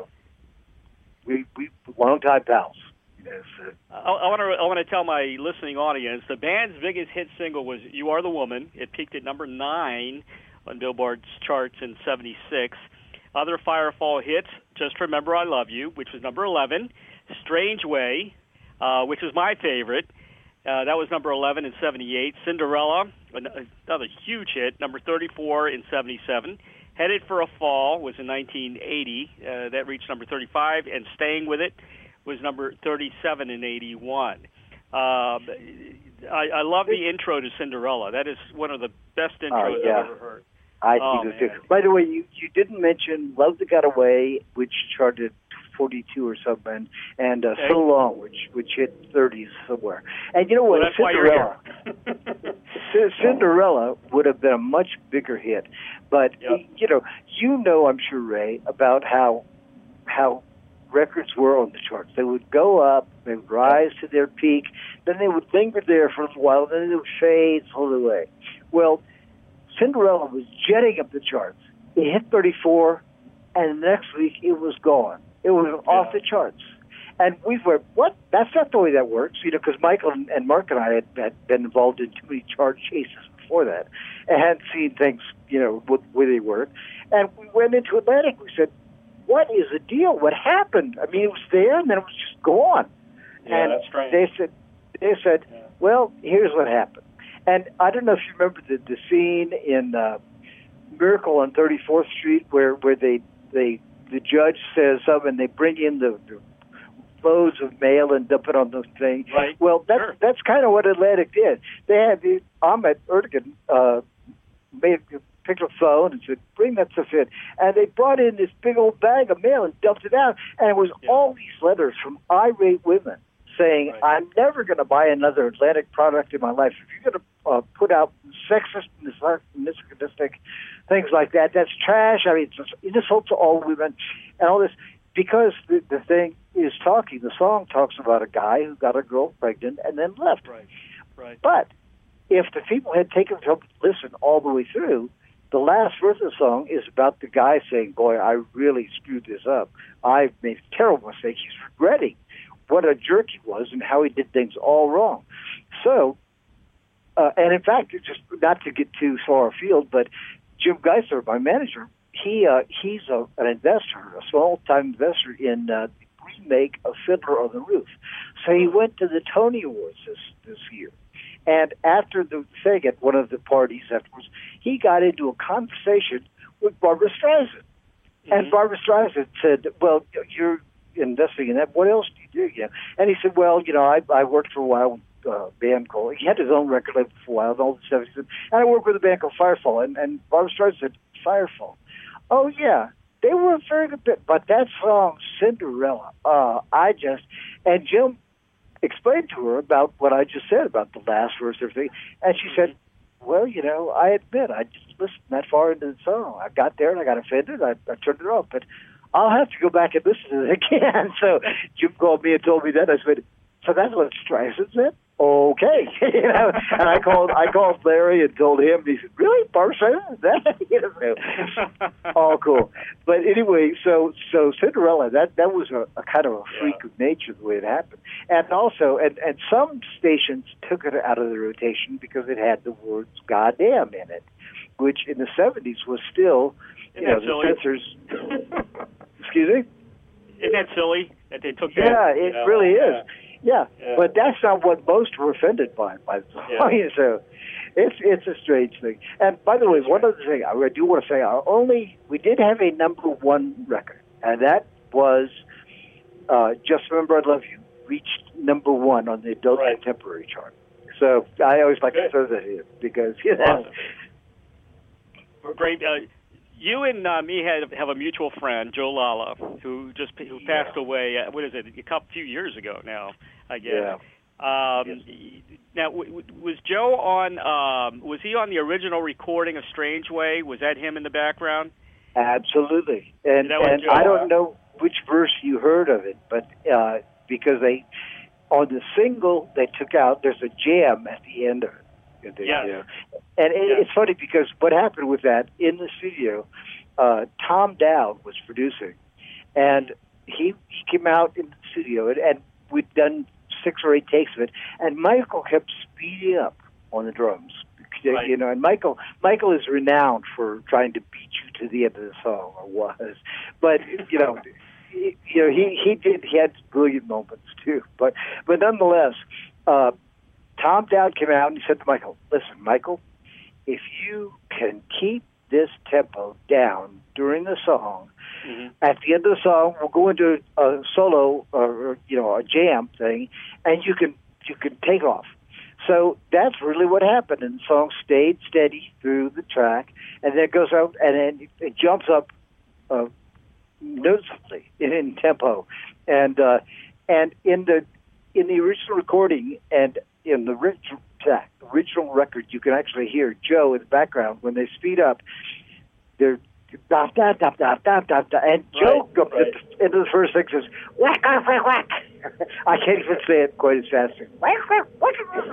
we long-time pals. Yes. I want to tell my listening audience, the band's biggest hit single was You Are the Woman. It peaked at number 9 on Billboard's charts in 76. Other Firefall hits, Just Remember I Love You, which was number 11. Strange Way, which was my favorite. That was number 11 in 78. Cinderella, another huge hit, number 34 in 77. Headed for a Fall was in 1980. That reached number 35. And Staying With It was number 37 in 81. I love the intro to Cinderella. That is one of the best intros I've ever heard. I think so too. By the way, you didn't mention Love That Got Away, which charted 42 or something, and So Long, which hit 30s somewhere. And you know what? Cinderella. Cinderella would have been a much bigger hit. But, I'm sure, Ray, about how records were on the charts. They would go up, they would rise to their peak, then they would linger there for a while, then they would fade slowly away. Well, Cinderella was jetting up the charts. It hit 34, and the next week it was gone. It was off the charts. And we were, what? That's not the way that works, because Michael and Mark and I had been involved in too many chart chases before that and hadn't seen things, where they were. And we went into Atlantic. We said, what is the deal? What happened? I mean, it was there, and then it was just gone. Yeah, and that's strange. They said, well, here's what happened. And I don't know if you remember the scene in Miracle on 34th Street where the judge says something, and they bring in the loads of mail and dump it on the thing. Right. Well, that's kind of what Atlantic did. They had Ahmet Ertegun picked up the phone and said, bring that stuff in. And they brought in this big old bag of mail and dumped it out. And it was all these letters from irate women saying, I'm never going to buy another Atlantic product in my life. If you're going to put out sexist, misogynistic things like that, that's trash. I mean, it's an insult to all women and all this. Because the thing is the song talks about a guy who got a girl pregnant and then left. Right. But if the people had taken to listen all the way through, the last verse of the song is about the guy saying, boy, I really screwed this up. I've made a terrible mistake. He's regretting what a jerk he was and how he did things all wrong. So, and in fact, just not to get too far afield, but Jim Geisler, my manager, he's an investor, a small-time investor in the remake of Fiddler on the Roof. So he went to the Tony Awards this year. And after the thing at one of the parties afterwards, he got into a conversation with Barbra Streisand. Mm-hmm. And Barbra Streisand said, well, you're investing in that. What else do you do? Yeah. And he said, well, I worked for a while with a band called, he had his own record label for a while, in all the 70s. And I worked with a band called Firefall. And Barbra Streisand said, Firefall. Oh, yeah. They were a very good bit. But that song, Cinderella, and Jim explained to her about what I just said about the last verse and everything. And she said, well, I admit, I just listened that far into the song. I got there and I got offended. I turned it off. But I'll have to go back and listen to it again. So Jim called me and told me that. I said, so that's what Streisand said? okay. And I called Larry and told him. And he said, really, Barson? That all cool. But anyway, so Cinderella, that was a kind of a freak of nature the way it happened, and also and some stations took it out of the rotation because it had the words "goddamn" in it, which in the 70s was still, the censors. Excuse me. Isn't that silly that they took that? Yeah, it really is. Yeah, but that's not what most were offended by the song. Yeah. So it's a strange thing. And by the way, one other thing I do want to say, we did have a #1 record, and that was Just Remember I Love You, reached #1 on the adult contemporary chart. So I always like to throw that in because, Awesome. Great. You and me have a mutual friend, Joe Lala, who passed away. What is it? A few years ago now, I guess. Yeah. Now, was Joe on? Was he on the original recording of "Strange Way"? Was that him in the background? Absolutely. And I don't know which verse you heard of it, but because on the single they took out, there's a jam at the end of it. And it's funny because what happened with that in the studio, Tom Dowd was producing, and he came out in the studio, and we'd done 6 or 8 takes of it, and Michael kept speeding up on the drums. Right. And Michael is renowned for trying to beat you to the end of the song, or was, but he had brilliant moments too, but nonetheless. Tom Dowd came out and he said to Michael, listen, Michael, if you can keep this tempo down during the song, at the end of the song, we'll go into a solo or a jam thing, and you can take off. So that's really what happened, and the song stayed steady through the track, and then it goes out, and then it jumps up noticeably in tempo. And in the original recording and in the original record, you can actually hear Joe in the background when they speed up. They're da da da da da da da, and Joe goes into the first thing says whack whack whack whack. I can't even say it quite as fast. Whack whack whack.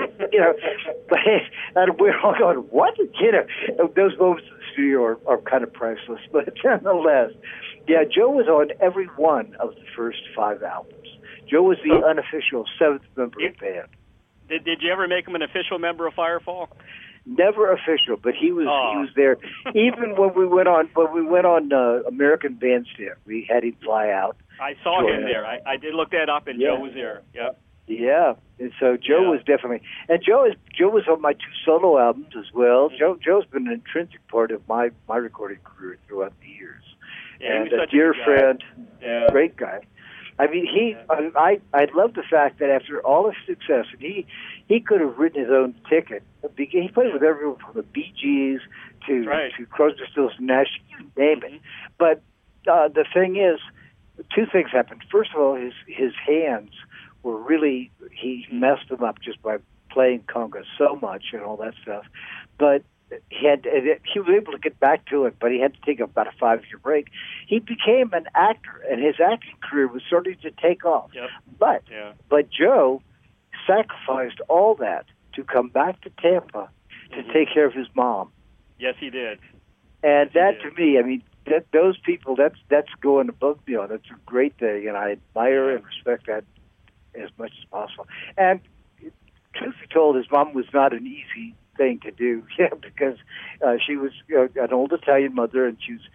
But and we're all going what? Those moments in the studio are kind of priceless. But nonetheless, Joe was on every one of the first 5 albums. Joe was the unofficial 7th member of the band. Did you ever make him an official member of Firefall? Never official, but he was there. Even when we went on American Bandstand, we had him fly out. I saw him there. I did look that up, and Joe was there. Yep. Yeah, and so Joe was definitely, and Joe was on my 2 solo albums as well. Joe's been an intrinsic part of my recording career throughout the years, and a dear friend, great guy. I mean, I love the fact that after all his success, and he could have written his own ticket. He played with everyone from the Bee Gees to Crosby, Stills, Nash, you name it. But the thing is, 2 things happened. First of all, his hands were really, he messed them up just by playing conga so much and all that stuff. But he was able to get back to it, but he had to take about a 5-year break. He became an actor, and his acting career was starting to take off. Yep. But Joe sacrificed all that to come back to Tampa to take care of his mom. Yes, he did. And that, to me, I mean, those people, that's going above and beyond. That's a great thing, and I admire and respect that as much as possible. And truth be told, his mom was not an easy thing to do, because she was an old Italian mother, and she was,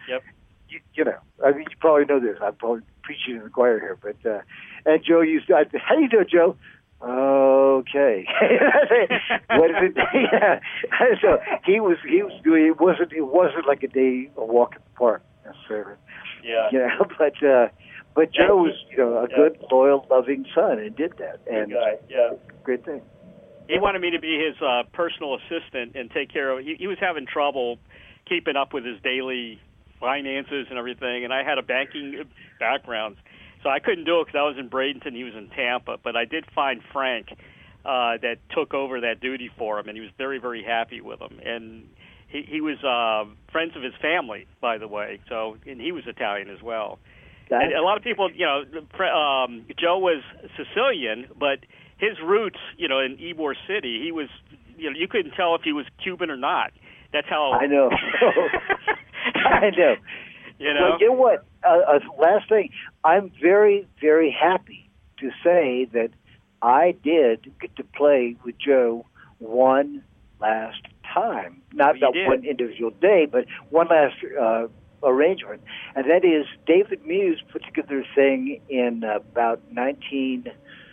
I mean, you probably know this. I'm probably preaching in the choir here, but and Joe used to, how do you do, Joe? Okay. What is it? Yeah. So he was doing, it wasn't like a day a walk in the park necessarily. Yeah. But Joe was a good, loyal, loving son, and did that, and great thing. He wanted me to be his personal assistant and take care of. He was having trouble keeping up with his daily finances and everything, and I had a banking background, so I couldn't do it because I was in Bradenton, he was in Tampa. But I did find Frank that took over that duty for him, and he was very, very happy with him. And he was friends of his family, by the way. So, and he was Italian as well. And a lot of people, Joe was Sicilian, but his roots, in Ybor City, he was, you couldn't tell if he was Cuban or not. That's how. I know. I know. Well, you know what? Last thing, I'm very, very happy to say that I did get to play with Joe one last time. Not one individual day, but one last arrangement. And that is David Muse put together a thing in about 2000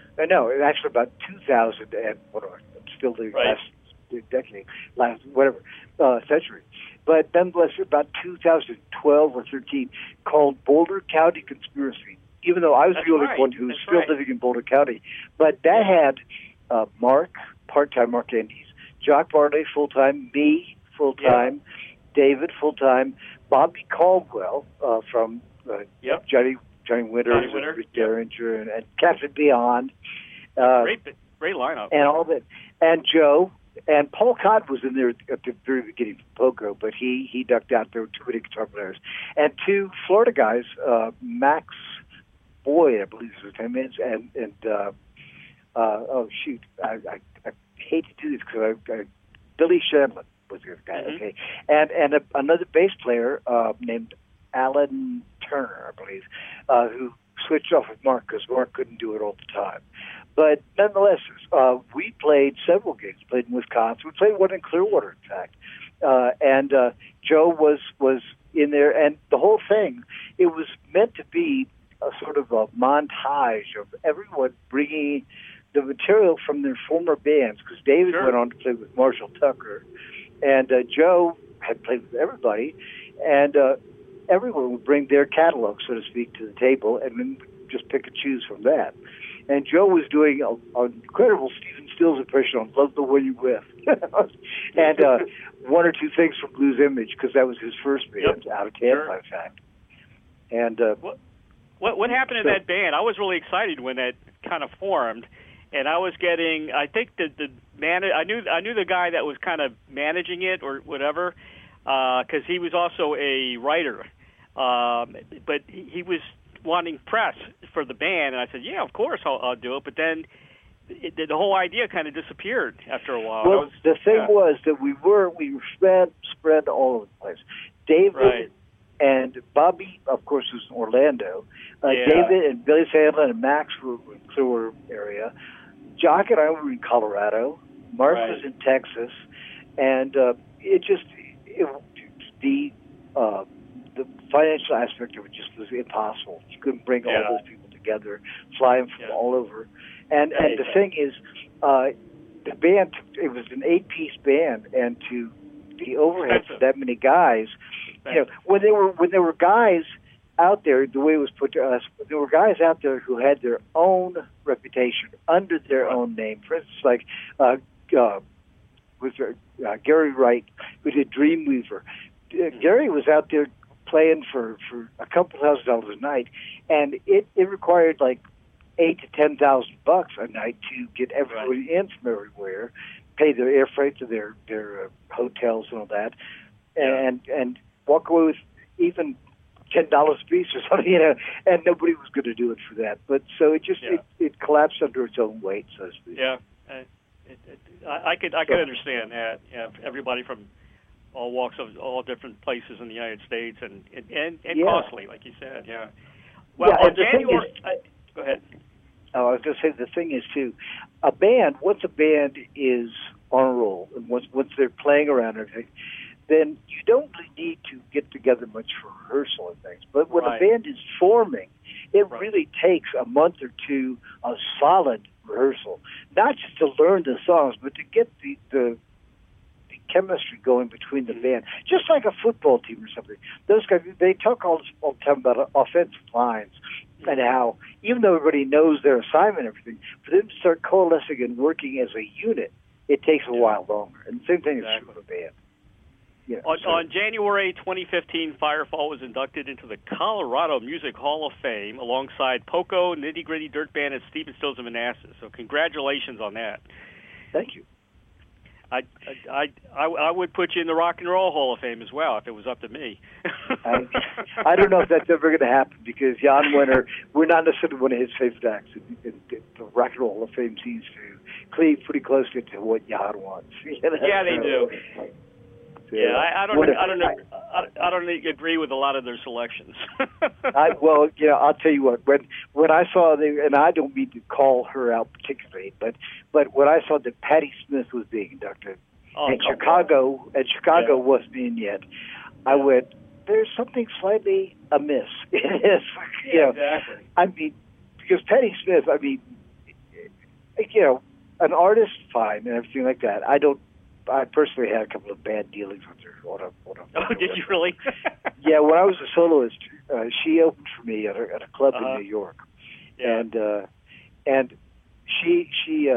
and whatever. I'm still the last decade, century. But nonetheless, about 2012 or 13, called Boulder County Conspiracy, even though I was the only one who was still living in Boulder County. But that had Mark, part-time Mark Andes, Jock Barney, full-time, me, full-time, David, full-time, Bobby Caldwell from Johnny Winters, and Rick Derringer, and Captain Beyond. Great lineup. And all that. And Joe. And Paul Codd was in there at the very beginning from Poco, but he ducked out. There were too many guitar players. And two Florida guys, Max Boyd, I believe his name is, and I hate to do this because Billy Shandlin was the other guy, okay? And another bass player named Alan Turner, I believe, who switched off with Mark because Mark couldn't do it all the time. But nonetheless, we played several gigs. We played in Wisconsin. We played one in Clearwater, in fact. And Joe was in there. And the whole thing, it was meant to be a sort of a montage of everyone bringing the material from their former bands. Because David went on to play with Marshall Tucker. And Joe had played with everybody. And everyone would bring their catalog, so to speak, to the table. And then just pick and choose from that. And Joe was doing an incredible Stephen Stills impression on Love the Way You With. And one or two things from Blues Image, because that was his first band out of Tampa, in fact. And what happened to that band? I was really excited when that kind of formed, and I was getting, I think I knew the guy that was kind of managing it or whatever, because he was also a writer, but he was wanting press for the band, and I said, yeah, of course I'll do it. But then the whole idea kind of disappeared after a while. Well, the thing was that we were spread all over the place. David and Bobby, of course, was in Orlando. David and Billy Sandlin and Max were in the Clearwater area. Jock and I were in Colorado. Mark was in Texas. And the financial aspect of it just was impossible. You couldn't bring all those people together, fly them from all over. And the thing is, the band, it was an 8-piece band, and to the overhead for that many guys, when there were guys out there, the way it was put to us, there were guys out there who had their own reputation under their own name. For instance, like Gary Wright, who did Dreamweaver. Gary was out there playing for a couple $1,000 a night, and it required like $8,000 to $10,000 a night to get everybody in from everywhere, pay their air freight to their hotels and all that, and walk away with even $10 a piece or something, and nobody was going to do it for that. But so it just it collapsed under its own weight, so to speak. Yeah, I could understand that. Yeah, everybody from all walks of all different places in the United States, and costly, like you said. Yeah. Well, January. Go ahead. Oh, I was going to say the thing is too, once a band is on a roll, and once they're playing around and everything, then you don't really need to get together much for rehearsal and things. But when a band is forming, it really takes a month or two of solid rehearsal, not just to learn the songs, but to get the chemistry going between the band, just like a football team or something. Those guys, they talk all the time about offensive lines and how, even though everybody knows their assignment and everything, for them to start coalescing and working as a unit, it takes a while longer. And the same thing is true for a band. On January 2015, Firefall was inducted into the Colorado Music Hall of Fame alongside Poco, Nitty Gritty Dirt Band, and Stephen Stills of Manassas. So congratulations on that. Thank you. I would put you in the Rock and Roll Hall of Fame as well if it was up to me. I don't know if that's ever going to happen because Jan Wenner, we're not necessarily one of his favorite acts in the Rock and Roll Hall of Fame seems to cleave pretty closely to what Jan wants. You know? Yeah, they do. So, Yeah, I don't agree with a lot of their selections. Well, you know, I'll tell you what. When I saw and I don't mean to call her out particularly, but when I saw that Patti Smith was being inducted, and Chicago wasn't in yet, I went, there's something slightly amiss in this. You know, exactly. I mean, because Patti Smith, I mean, you know, an artist, fine, and everything like that. I personally had a couple of bad dealings with her. Oh, did you really? Yeah, when I was a soloist, she opened for me at a club in New York, and she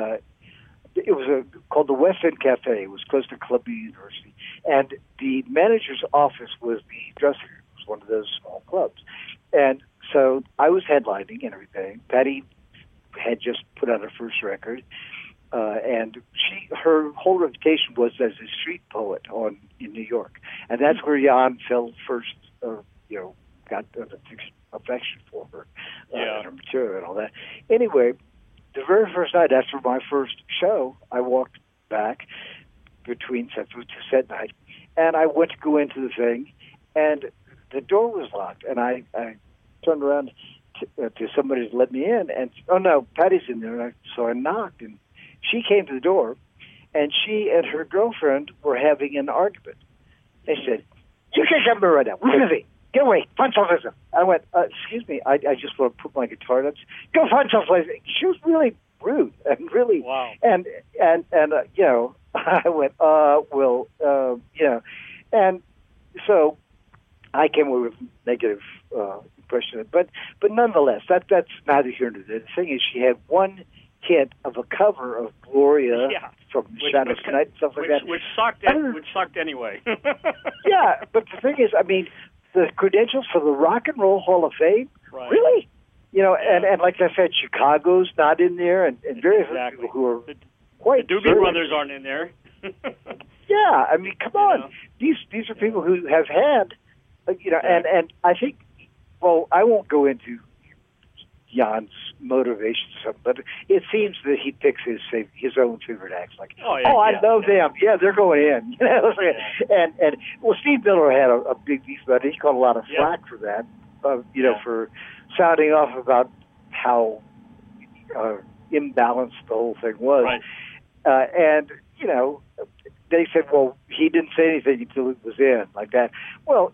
it was called the West End Cafe. It was close to Columbia University, and the manager's office was the dressing room. It was one of those small clubs, and so I was headlining and everything. Patti had just put out her first record. And her whole reputation was as a street poet in New York, and that's where Jan fell first. Got an affection for her, and her material and all that. Anyway, the very first night after my first show, I walked back between sets to set night, and I went to go into the thing, and the door was locked, and I turned around to somebody to let me in, and oh no, Patti's in there, so I knocked and. She came to the door, and she and her girlfriend were having an argument. They said, "You can't come here right now. We're busy. Get away. Find someplace." I went, "Excuse me. I just want to put my guitar down. Go find someplace." She was really rude and really, wow. And you know, I went, well, you know, and so I came away with negative impression of it. But nonetheless, that's neither here nor there. The thing is, she had one hit of a cover of Gloria from Shadows Tonight and stuff like that. Which sucked anyway. Yeah, but the thing is, I mean, the credentials for the Rock and Roll Hall of Fame, really? You know, and like I said, Chicago's not in there, and various other people who are quite the Doobie Brothers aren't in there. Yeah, I mean, come on. Know? These are people who have had, you know, and I think, well, I won't go into Jan's motivations, but it seems that he picks his own favorite acts. Like, I love them. Yeah, they're going in. You know, and well, Steve Miller had a big beef about it. He caught a lot of flack for that. You know, for sounding off about how imbalanced the whole thing was. Right. And you know, they said, well, he didn't say anything until it was in, like that. Well,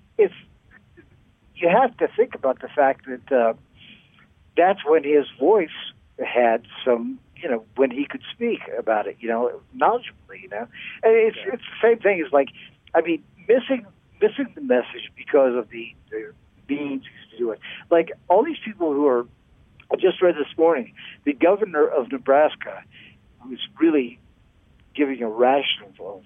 you have to think about the fact that. That's when his voice had some, you know, when he could speak about it, you know, knowledgeably, you know. And it's the same thing as, like, I mean, missing the message because of the means used to do it. Like, all these people who are, I just read this morning, the governor of Nebraska, who's really giving a ration of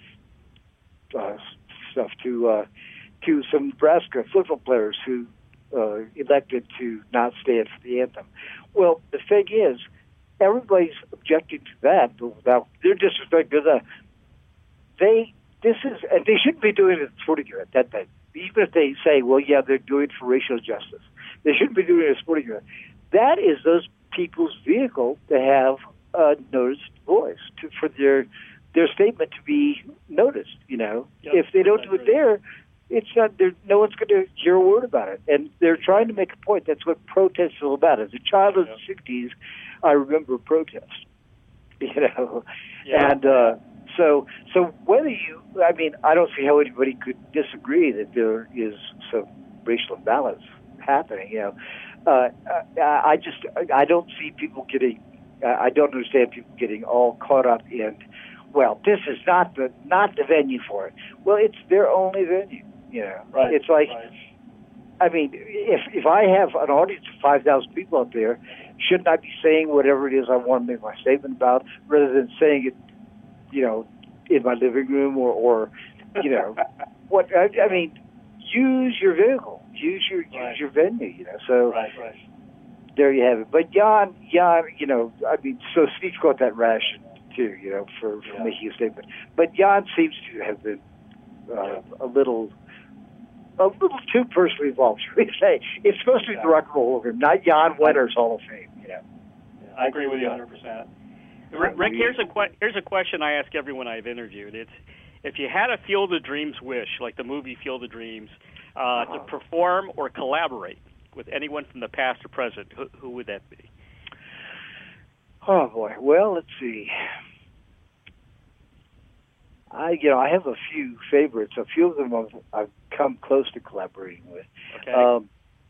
stuff to some Nebraska football players who elected to not stand for the anthem. Well, the thing is, everybody's objecting to that, but without their disrespect to that, and they shouldn't be doing it at sporting event. That even if they say, well, yeah, they're doing it for racial justice, they shouldn't be doing it at a sporting event. That is those people's vehicle to have a noticed voice, for their statement to be noticed. You know, if they don't do it there. It's not. No one's going to hear a word about it, and they're trying to make a point. That's what protest is all about. As a child of the '60s, I remember protest. You know, and so whether I mean, I don't see how anybody could disagree that there is some racial imbalance happening. You know, I don't see people getting. I don't understand people getting all caught up in. Well, this is not the venue for it. Well, it's their only venue. You know, it's like, I mean, if I have an audience of 5,000 people up there, shouldn't I be saying whatever it is I want to make my statement about, rather than saying it, you know, in my living room or you know, what? I mean, use your vehicle, use your venue. You know, so there you have it. But Jan, you know, I mean, so Steve caught that ration too, you know, for making a statement. But Jan seems to have been a little too personally involved, should we say. It's supposed to be the Rock and Roll Hall of Fame, not Jan Wenner's Hall of Fame, you know. I agree with you 100%. Rick, here's a question I ask everyone I've interviewed. It's if you had a Field of Dreams wish, like the movie Field of Dreams, to perform or collaborate with anyone from the past or present, who would that be? Oh boy. Well, let's see. I have a few favorites. A few of them I've come close to collaborating with. Okay.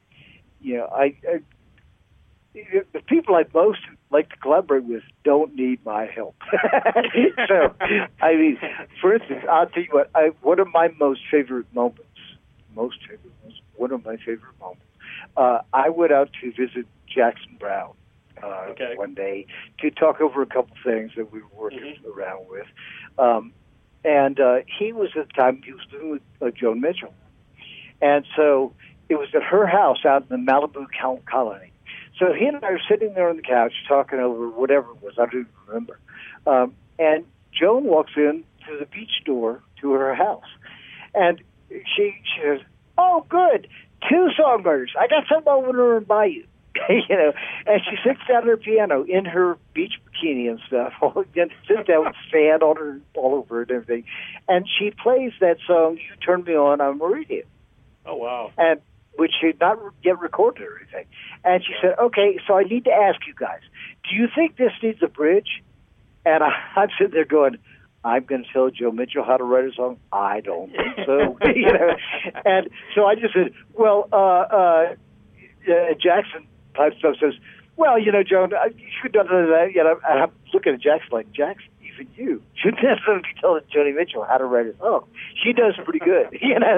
The people I most like to collaborate with don't need my help. So, I mean, for instance, I'll tell you what. One of my favorite moments. One of my favorite moments. I went out to visit Jackson Browne one day to talk over a couple things that we were working around with. And he was at the time he was living with Joan Mitchell, and so it was at her house out in the Malibu colony. So he and I are sitting there on the couch talking over whatever it was. I don't even remember. And Joan walks in through the beach door to her house, and she says, "Oh, good, 2 songbirds. I got something I want to run by you." And she sits down at her piano in her beach bikini and stuff, and sits down with sand all over her and everything, and she plays that song "You Turn Me On" radio. Oh wow! And which she had not yet recorded or anything. And she said, "Okay, so I need to ask you guys, do you think this needs a bridge?" And I'm sitting there going, "I'm going to tell Joe Mitchell how to write a song? I don't think so." And so I just said, "Well, Jackson." Type stuff says, "Well, Joan, you should have done that." And I'm looking at Jackson like, "Jackson, even you shouldn't necessarily be telling Joni Mitchell how to write a song. She does pretty good."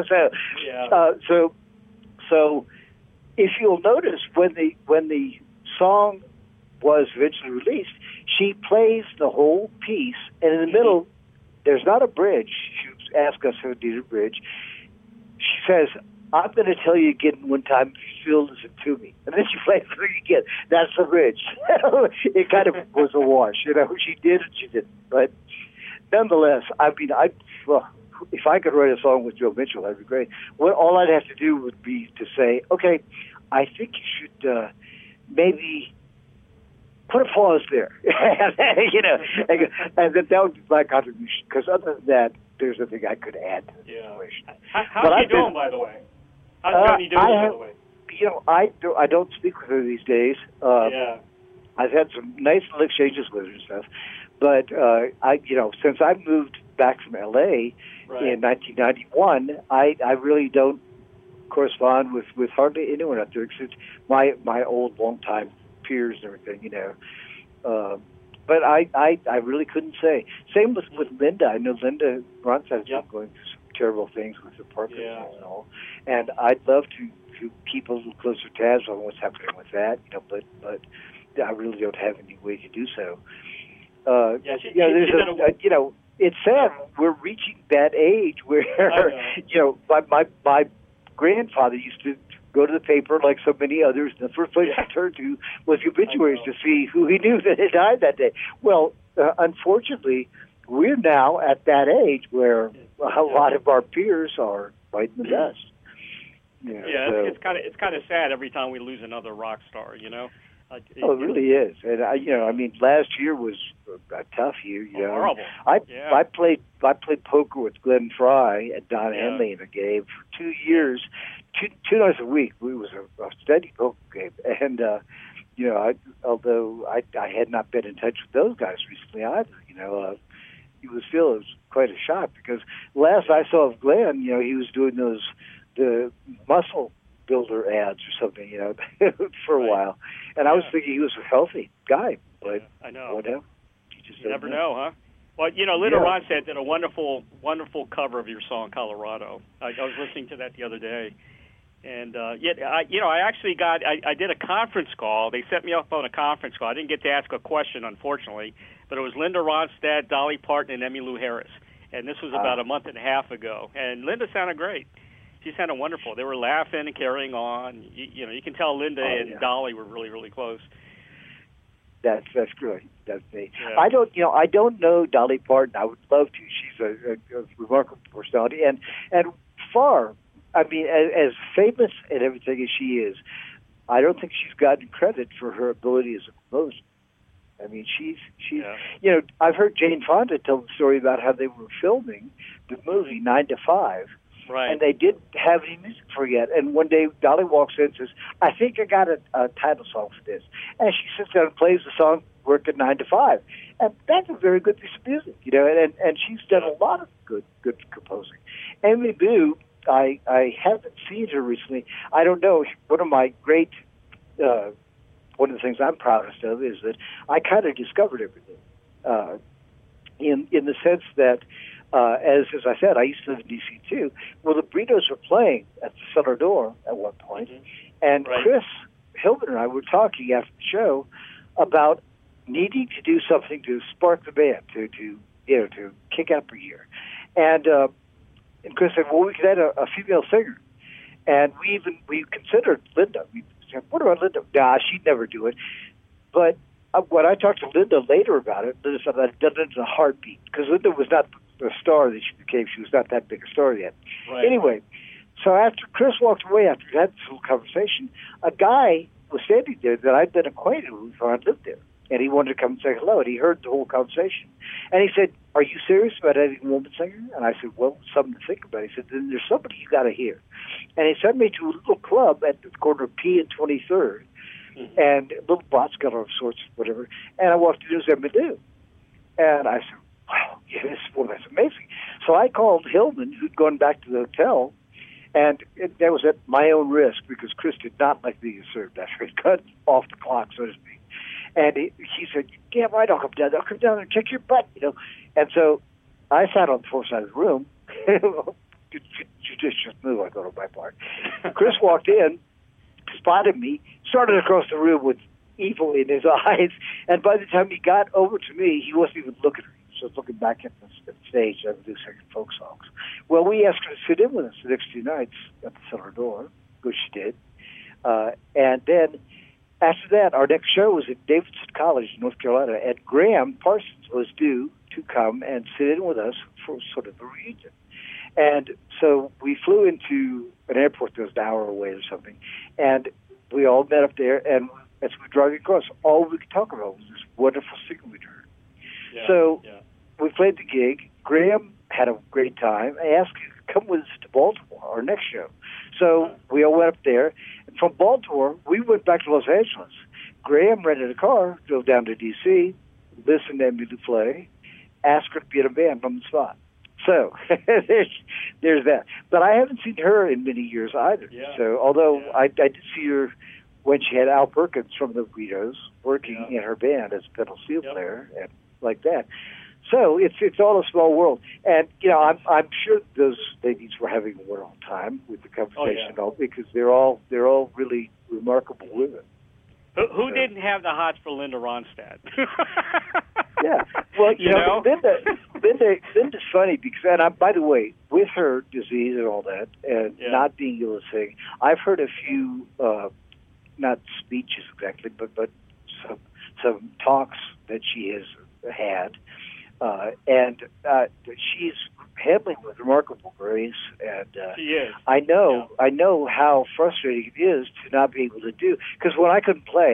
So if you'll notice when the song was eventually released, she plays the whole piece, and in the middle, there's not a bridge. She asked us if it needed a bridge. She says, "I'm going to tell you again one time if you feel listen to me." And then she plays it again. That's the bridge. It kind of was a wash. She did and she didn't. But nonetheless, I mean, if I could write a song with Joe Mitchell, that'd be great. All I'd have to do would be to say, "Okay, I think you should maybe put a pause there." And that would be my contribution. Because other than that, there's nothing I could add to the situation. How's she doing, by the way? How's Johnny doing, by the way? I don't speak with her these days. I've had some nice little exchanges with her and stuff, but since I moved back from L.A. in 1991, I really don't correspond with hardly anyone out there except my old longtime peers and everything, But I really couldn't say. Same with Linda. I know Linda Ronstadt's been going through some terrible things with her Parkinson's and all, and I'd love to keep a little closer tabs on what's happening with that, but I really don't have any way to do so. It's sad we're reaching that age where my grandfather used to go to the paper like so many others, and the first place he turned to was obituaries to see who he knew that had died that day. Well, unfortunately, we're now at that age where a lot of our peers are biting the dust. It's kind of sad every time we lose another rock star. It really is, and I mean, last year was a tough year. Horrible. I played poker with Glenn Fry and Don Henley in a game for 2 years, two nights a week. It was a steady poker game, and although I had not been in touch with those guys recently either, it was quite a shock because last I saw of Glenn, he was doing the muscle builder ads or something, for a while. And I was thinking he was a healthy guy, but I know. Whatever. You never know, huh? Well, Linda Ronstadt did a wonderful, wonderful cover of your song "Colorado." I was listening to that the other day, and I did a conference call. They set me up on a conference call. I didn't get to ask a question, unfortunately, but it was Linda Ronstadt, Dolly Parton, and Emmylou Harris, and this was about a month and a half ago. And Linda sounded great. She sounded wonderful. They were laughing and carrying on. You can tell Linda and Dolly were really, really close. That's great. That's neat. Yeah. I don't know Dolly Parton. I would love to. She's a remarkable personality and far. I mean, as famous and everything as she is, I don't think she's gotten credit for her ability as a composer. I mean, she's you know, I've heard Jane Fonda tell the story about how they were filming the movie 9 to 5. Right. And they didn't have any music for it yet. And one day, Dolly walks in and says, I think I got a title song for this. And she sits down and plays the song, Work at 9 to 5. And that's a very good piece of music, you know, and she's done a lot of good composing. Amy Boo, I haven't seen her recently. I don't know. One of my great, one of the things I'm proudest of is that I kind of discovered everything. In the sense that, as I said, I used to live in D.C. too. Well, the Burritos were playing at the Cellar Door at one point, and Chris Hillman and I were talking after the show about needing to do something to spark the band, to kick up a year. And Chris said, well, we could add a female singer. And we considered Linda. We said, what about Linda? Nah, she'd never do it. But when I talked to Linda later about it, Linda said I'd done it in a heartbeat, because Linda was not the star that she became. She was not that big a star yet. Right. Anyway, so after Chris walked away, after we had this little conversation, a guy was standing there that I'd been acquainted with before I lived there. And he wanted to come and say hello, and he heard the whole conversation. And he said, are you serious about having a woman singer? And I said, well, something to think about. He said, then there's somebody you got to hear. And he sent me to a little club at the corner of P and 23rd, and a little Botscoller of sorts, whatever. And I walked in, it was Emmylou. And I said, wow, yes, well, that's amazing. So I called Hillman, who'd gone back to the hotel, and that was at my own risk, because Chris did not like being served after he cut off the clock, so to speak. And he said, yeah, right, I'll come down. I'll come down and kick your butt, you know. And so I sat on the fourth side of the room. Judicious move, I thought, on my part. Chris walked in, spotted me, started across the room with evil in his eyes. And by the time he got over to me, he wasn't even looking at me. He was looking back at the stage. I would do second folk songs. Well, we asked her to sit in with us the next 2 nights at the Cellar Door, which she did. And then after that, our next show was at Davidson College in North Carolina, and Graham Parsons was due to come and sit in with us for sort of a reunion. And so we flew into an airport that was an hour away or something, and we all met up there, and as we were driving across, all we could talk about was this wonderful singer we'd heard. So we played the gig. Graham had a great time. I asked him to come with us to Baltimore, our next show. So we all went up there. And from Baltimore, we went back to Los Angeles. Graham rented a car, drove down to D.C., listened to Emmylou play, asked her to be in a band on the spot. So there's that. But I haven't seen her in many years either. Yeah. So although I did see her when she had Al Perkins from the Burritos working in her band as a pedal steel player and like that. So it's all a small world, and you know I'm sure those ladies were having a wonderful time with the conversation, all because they're all really remarkable women. Who didn't have the hots for Linda Ronstadt? Yeah, well, you know? Linda's funny because, and by the way, with her disease and all that, and not being able to sing, I've heard a few, not speeches exactly, but some talks that she has had. And she's handling with remarkable grace, and she is. I know how frustrating it is to not be able to do. Because when I couldn't play,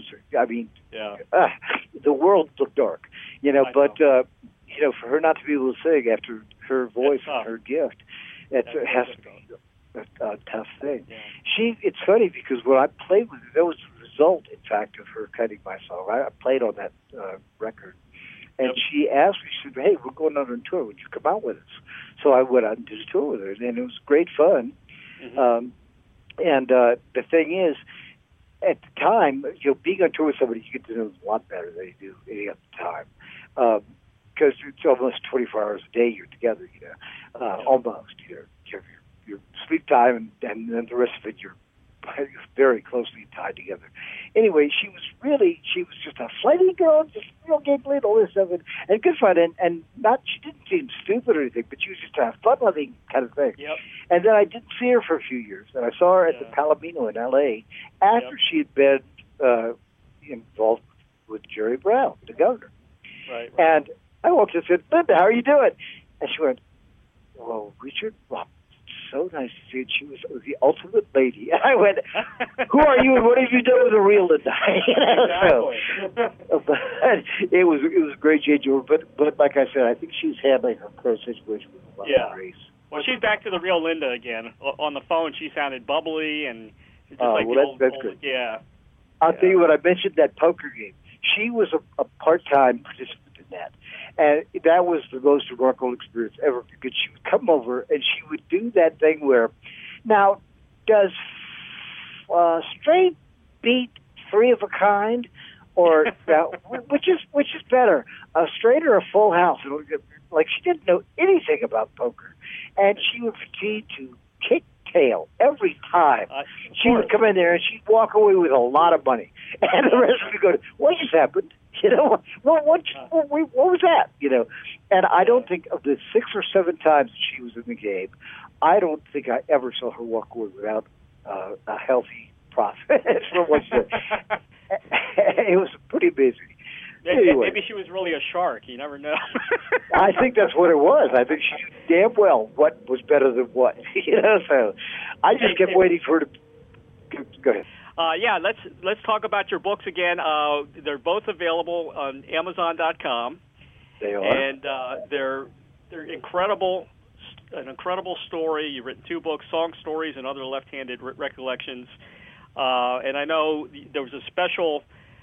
the world looked dark, you know. But you know, for her not to be able to sing after her voice and her gift, it has to be a tough thing. Yeah. It's funny because when I played with her, that was the result, in fact, of her cutting my song. I played on that record. And she asked me, she said, hey, we're going on a tour. Would you come out with us? So I went out and did a tour with her, and it was great fun. Mm-hmm. The thing is, at the time, you know, being on tour with somebody, you get to know them a lot better than you do any other time. Because it's almost 24 hours a day you're together, you know, almost. Your sleep time, and then the rest of it, you're very closely tied together. Anyway, she was just a flighty girl, just real giggly and all this stuff, and good fun, and she didn't seem stupid or anything, but she was just a fun-loving kind of thing. Yep. And then I didn't see her for a few years, and I saw her at the Palomino in L.A. after she had been involved with Jerry Brown, the governor. Right. And I walked in and said, Linda, how are you doing? And she went, well, Richard, so nice to see. And she was the ultimate lady. And I went, "Who are you? And what have you done with the real tonight?" Exactly. So, but it was a great change over. But like I said, I think she's handling her current situation with a lot of grace. Well, she's back to the real Linda again. On the phone, she sounded bubbly and just like well, the that's old, good. Yeah. I'll tell you what, I mentioned that poker game. She was a part-time participant in that. And that was the most remarkable experience ever, because she would come over and she would do that thing where, now, does straight beat three of a kind, or which is better, a straight or a full house? Like, she didn't know anything about poker, and she would proceed to kick tail every time. She would come in there and she'd walk away with a lot of money, and the rest would go, "What just happened? You know, what was that?" You know, and I don't think of the 6 or 7 times she was in the game, I don't think I ever saw her walk away without a healthy profit. It was pretty amazing. Anyway, maybe she was really a shark. You never know. I think that's what it was. I think she knew damn well what was better than what. You know, so I just kept waiting for her to go ahead. Yeah, let's talk about your books again. They're both available on Amazon.com. They are, and they're incredible. An incredible story. You've written 2 books, Song Stories and Other Left-Handed Recollections. And I know there was a special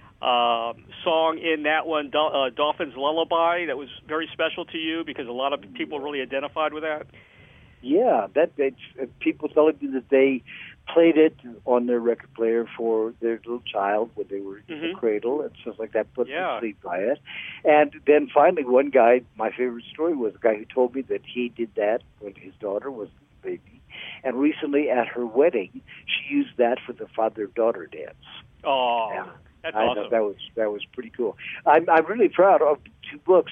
song in that one, Dolphin's Lullaby, that was very special to you because a lot of people really identified with that. Yeah, people telling me that they played it on their record player for their little child when they were in the cradle and stuff like that, put them to sleep by it. And then finally one guy, my favorite story was a guy who told me that he did that when his daughter was a baby. And recently at her wedding, she used that for the father-daughter dance. Oh, yeah. That's I awesome. thought that was pretty cool. I'm really proud of the 2 books.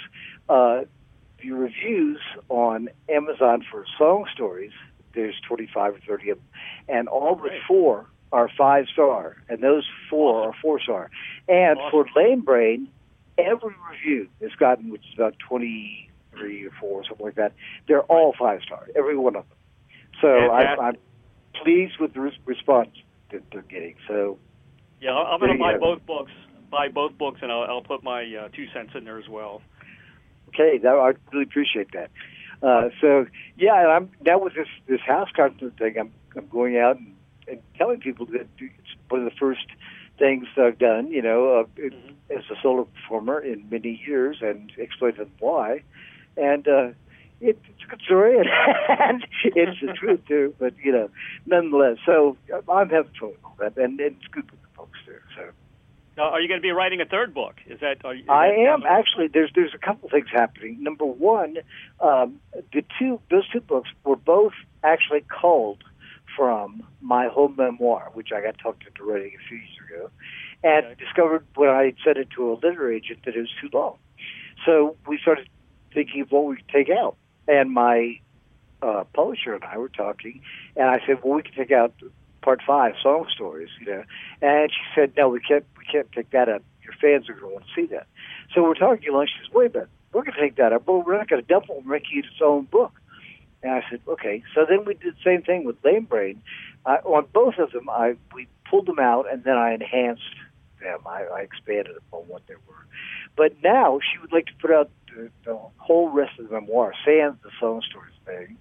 The reviews on Amazon for Song Stories, there's 25 or 30 of them, and all but 4 are 5-star, and those 4 are 4-star. And for Lame Brain, every review has gotten, which is about 23 or 4, something like that, they're all 5-star, every one of them. So I'm pleased with the response that they're getting. So yeah, I'm going to buy both books, and I'll put my 2 cents in there as well. Okay, I really appreciate that. So yeah, now with this house concert thing, I'm going out and telling people that it's one of the first things I've done, you know, as a solo performer in many years, and explain to them why. And it's a good story, and it's the truth too. But you know, nonetheless, so I'm having fun with all that, and it's good with the folks there. So. Are you going to be writing a 3rd book? I am actually. There's a couple things happening. Number one, those 2 books were both actually culled from my whole memoir, which I got talked into writing a few years ago, and discovered when I sent it to a literary agent that it was too long. So we started thinking of what we could take out, and my publisher and I were talking, and I said, well, we could take out Part 5, Song Stories, you know. And she said, no, we can't take that out. Your fans are going to want to see that. So we're talking at lunch. She says, wait a minute, we're going to take that out, but we're not going to dump it and make it its own book. And I said, okay. So then we did the same thing with Lame Brain. On both of them, we pulled them out, and then I enhanced them. I expanded upon what they were. But now she would like to put out the whole rest of the memoir, sans the Song Stories thing.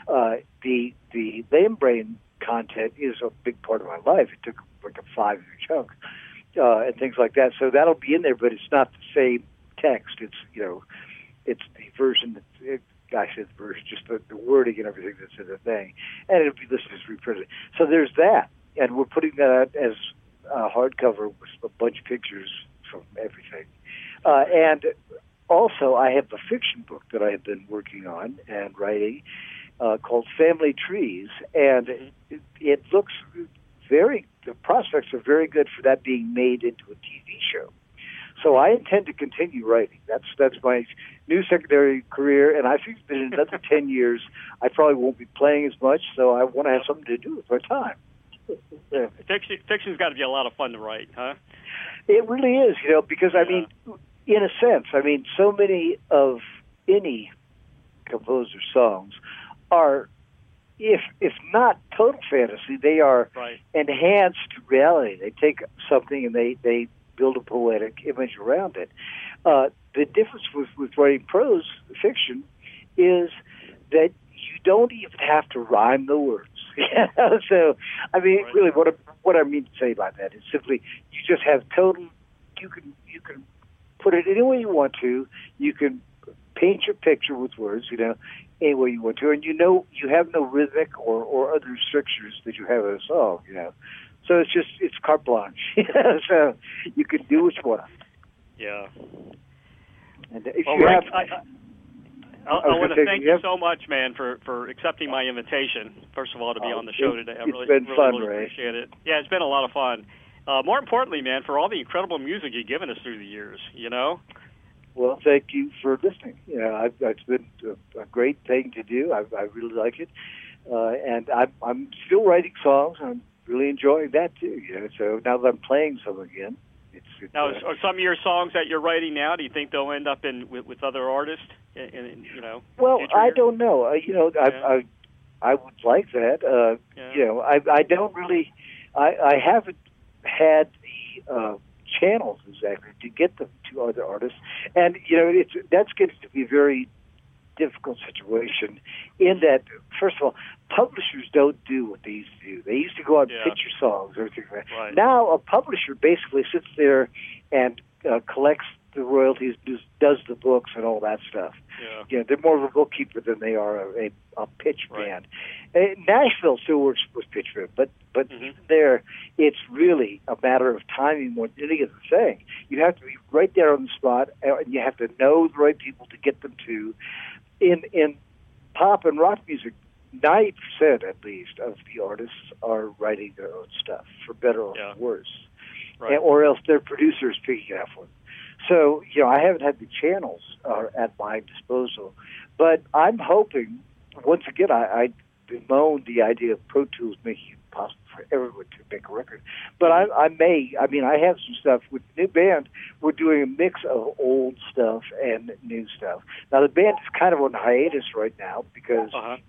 The Lame Brain content is a big part of my life. It took like a 5-year chunk and things like that. So that'll be in there, but it's not the same text. It's, you know, it's the version just the wording and everything that's in the thing, and it'll be listed as reprinted. So there's that, and we're putting that out as hardcover with a bunch of pictures from everything. And also, I have a fiction book that I have been working on and writing called Family Trees, and it looks the prospects are very good for that being made into a TV show. So I intend to continue writing. That's my new secondary career, and I think that in another 10 years, I probably won't be playing as much, so I want to have something to do with my time. Fiction's got to be a lot of fun to write, huh? It really is, you know, because, I mean, in a sense, so many of any composer's songs are if not total fantasy, they are Right. enhanced reality. They take something and they build a poetic image around it. The difference with writing prose fiction is that you don't even have to rhyme the words. So, I mean, Right. really, what I mean to say by that is simply you just have total. You can put it any way you want to. You can paint your picture with words, any way you want to, and you have no rhythmic or other strictures that you have in a song, So it's carte blanche. So you can do what you want. Yeah. And if Well, you Rick, have, I want to thank you so much, man, for accepting my invitation. First of all, to be on the show today, I really, been really, fun, really Ray. appreciate it. Yeah, it's been a lot of fun. More importantly, man, for all the incredible music you've given us through the years. Well, thank you for listening. It's been a great thing to do. I really like it, and I'm still writing songs. I'm really enjoying that too. So now that I'm playing some again, it's Now, are some of your songs that you're writing now, do you think they'll end up with other artists? Well, future I years? don't know. I would like that. I don't really. I haven't had the channels exactly to get them to other artists, and that's getting to be a very difficult situation. In that, first of all, publishers don't do what they used to do. They used to go out and pitch your songs or things like that. Right. Now, a publisher basically sits there and collects the royalties, does the books and all that stuff. Yeah. They're more of a bookkeeper than they are a pitch band. Nashville still works with pitch band, but even there, it's really a matter of timing more than any other thing. You have to be right there on the spot, and you have to know the right people to get them to. In pop and rock music, 90% at least of the artists are writing their own stuff, for better or for worse. Right. Or else their producers picking it up for them. So, I haven't had the channels at my disposal. But I'm hoping, once again, I bemoan the idea of Pro Tools making it possible for everyone to make a record. But I have some stuff with the new band. We're doing a mix of old stuff and new stuff. Now, the band is kind of on hiatus right now because,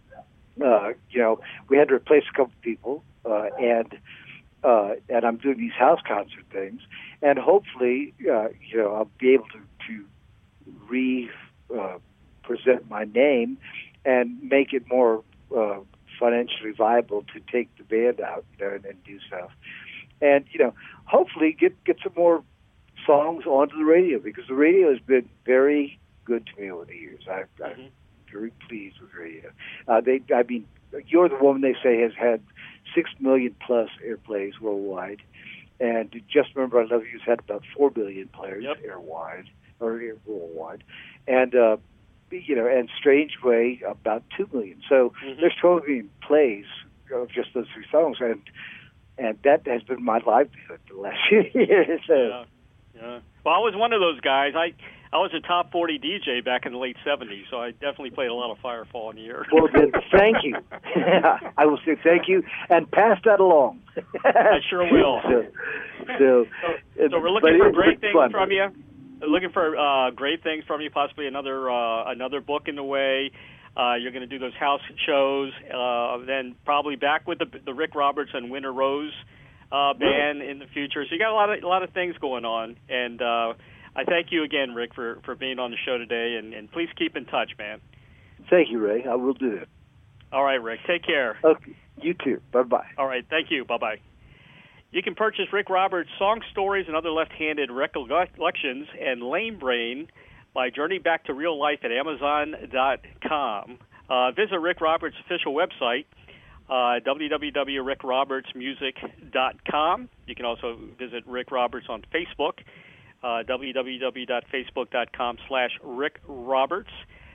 we had to replace a couple people, and I'm doing these house concert things, and hopefully, I'll be able to present my name and make it more financially viable to take the band out and do stuff, and hopefully get some more songs onto the radio, because the radio has been very good to me over the years. I'm very pleased with radio. You're the Woman, they say, has had 6 million plus airplays worldwide, and Just Remember I Love You has had about 4 billion players worldwide, and and Strange Way about 2 million. So there's 12 million plays of just those 3 songs, and that has been my livelihood the last few years. So. Yeah. Well, I was one of those guys. I was a top 40 DJ back in the late 70s, so I definitely played a lot of Firefall in the air. Well, then, thank you. I will say thank you and pass that along. I sure will. So we're looking for great things from you. Looking for great things from you. Possibly another book in the way. You're going to do those house shows. Then probably back with the Rick Roberts and Winter Rose band in the future. So you got a lot of things going on, and I thank you again, Rick, for being on the show today, and please keep in touch, man. Thank you, Ray. I will do it. All right, Rick. Take care. Okay. You too. Bye-bye. All right. Thank you. Bye-bye. You can purchase Rick Roberts' Song Stories and Other Left-Handed Recollections and Lame Brain by Journey Back to Real Life at Amazon.com. Visit Rick Roberts' official website, www.rickrobertsmusic.com. You can also visit Rick Roberts on Facebook, www.facebook.com/Rick Roberts.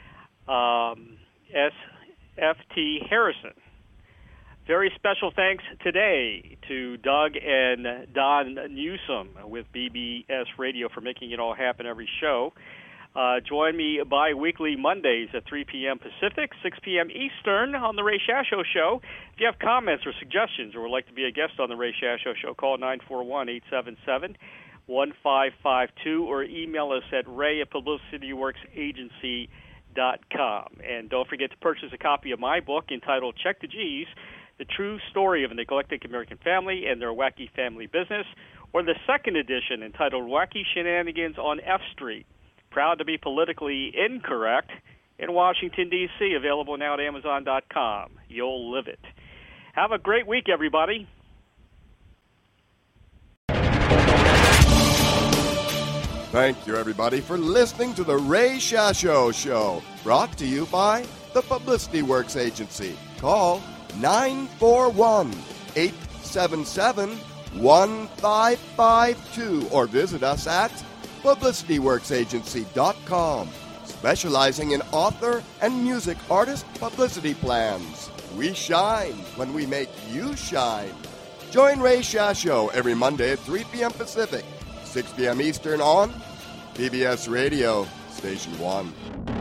SFT Harrison. Very special thanks today to Doug and Don Newsom with BBS Radio for making it all happen every show. Join me bi-weekly Mondays at 3 p.m. Pacific, 6 p.m. Eastern on The Ray Shasho Show. If you have comments or suggestions or would like to be a guest on The Ray Shasho Show, call 941-877-1552 or email us at ray@publicityworksagency.com. And don't forget to purchase a copy of my book entitled Check the G's, The True Story of an Eclectic American Family and Their Wacky Family Business, or the second edition entitled Wacky Shenanigans on F Street, Proud to be Politically Incorrect, in Washington, D.C., available now at Amazon.com. You'll live it. Have a great week, everybody. Thank you, everybody, for listening to the Ray Shasho Show, brought to you by the Publicity Works Agency. Call 941-877-1552 or visit us at publicityworksagency.com, specializing in author and music artist publicity plans. We shine when we make you shine. Join Ray Shasho every Monday at 3 p.m. Pacific, 6 p.m. Eastern on PBS Radio, Station 1.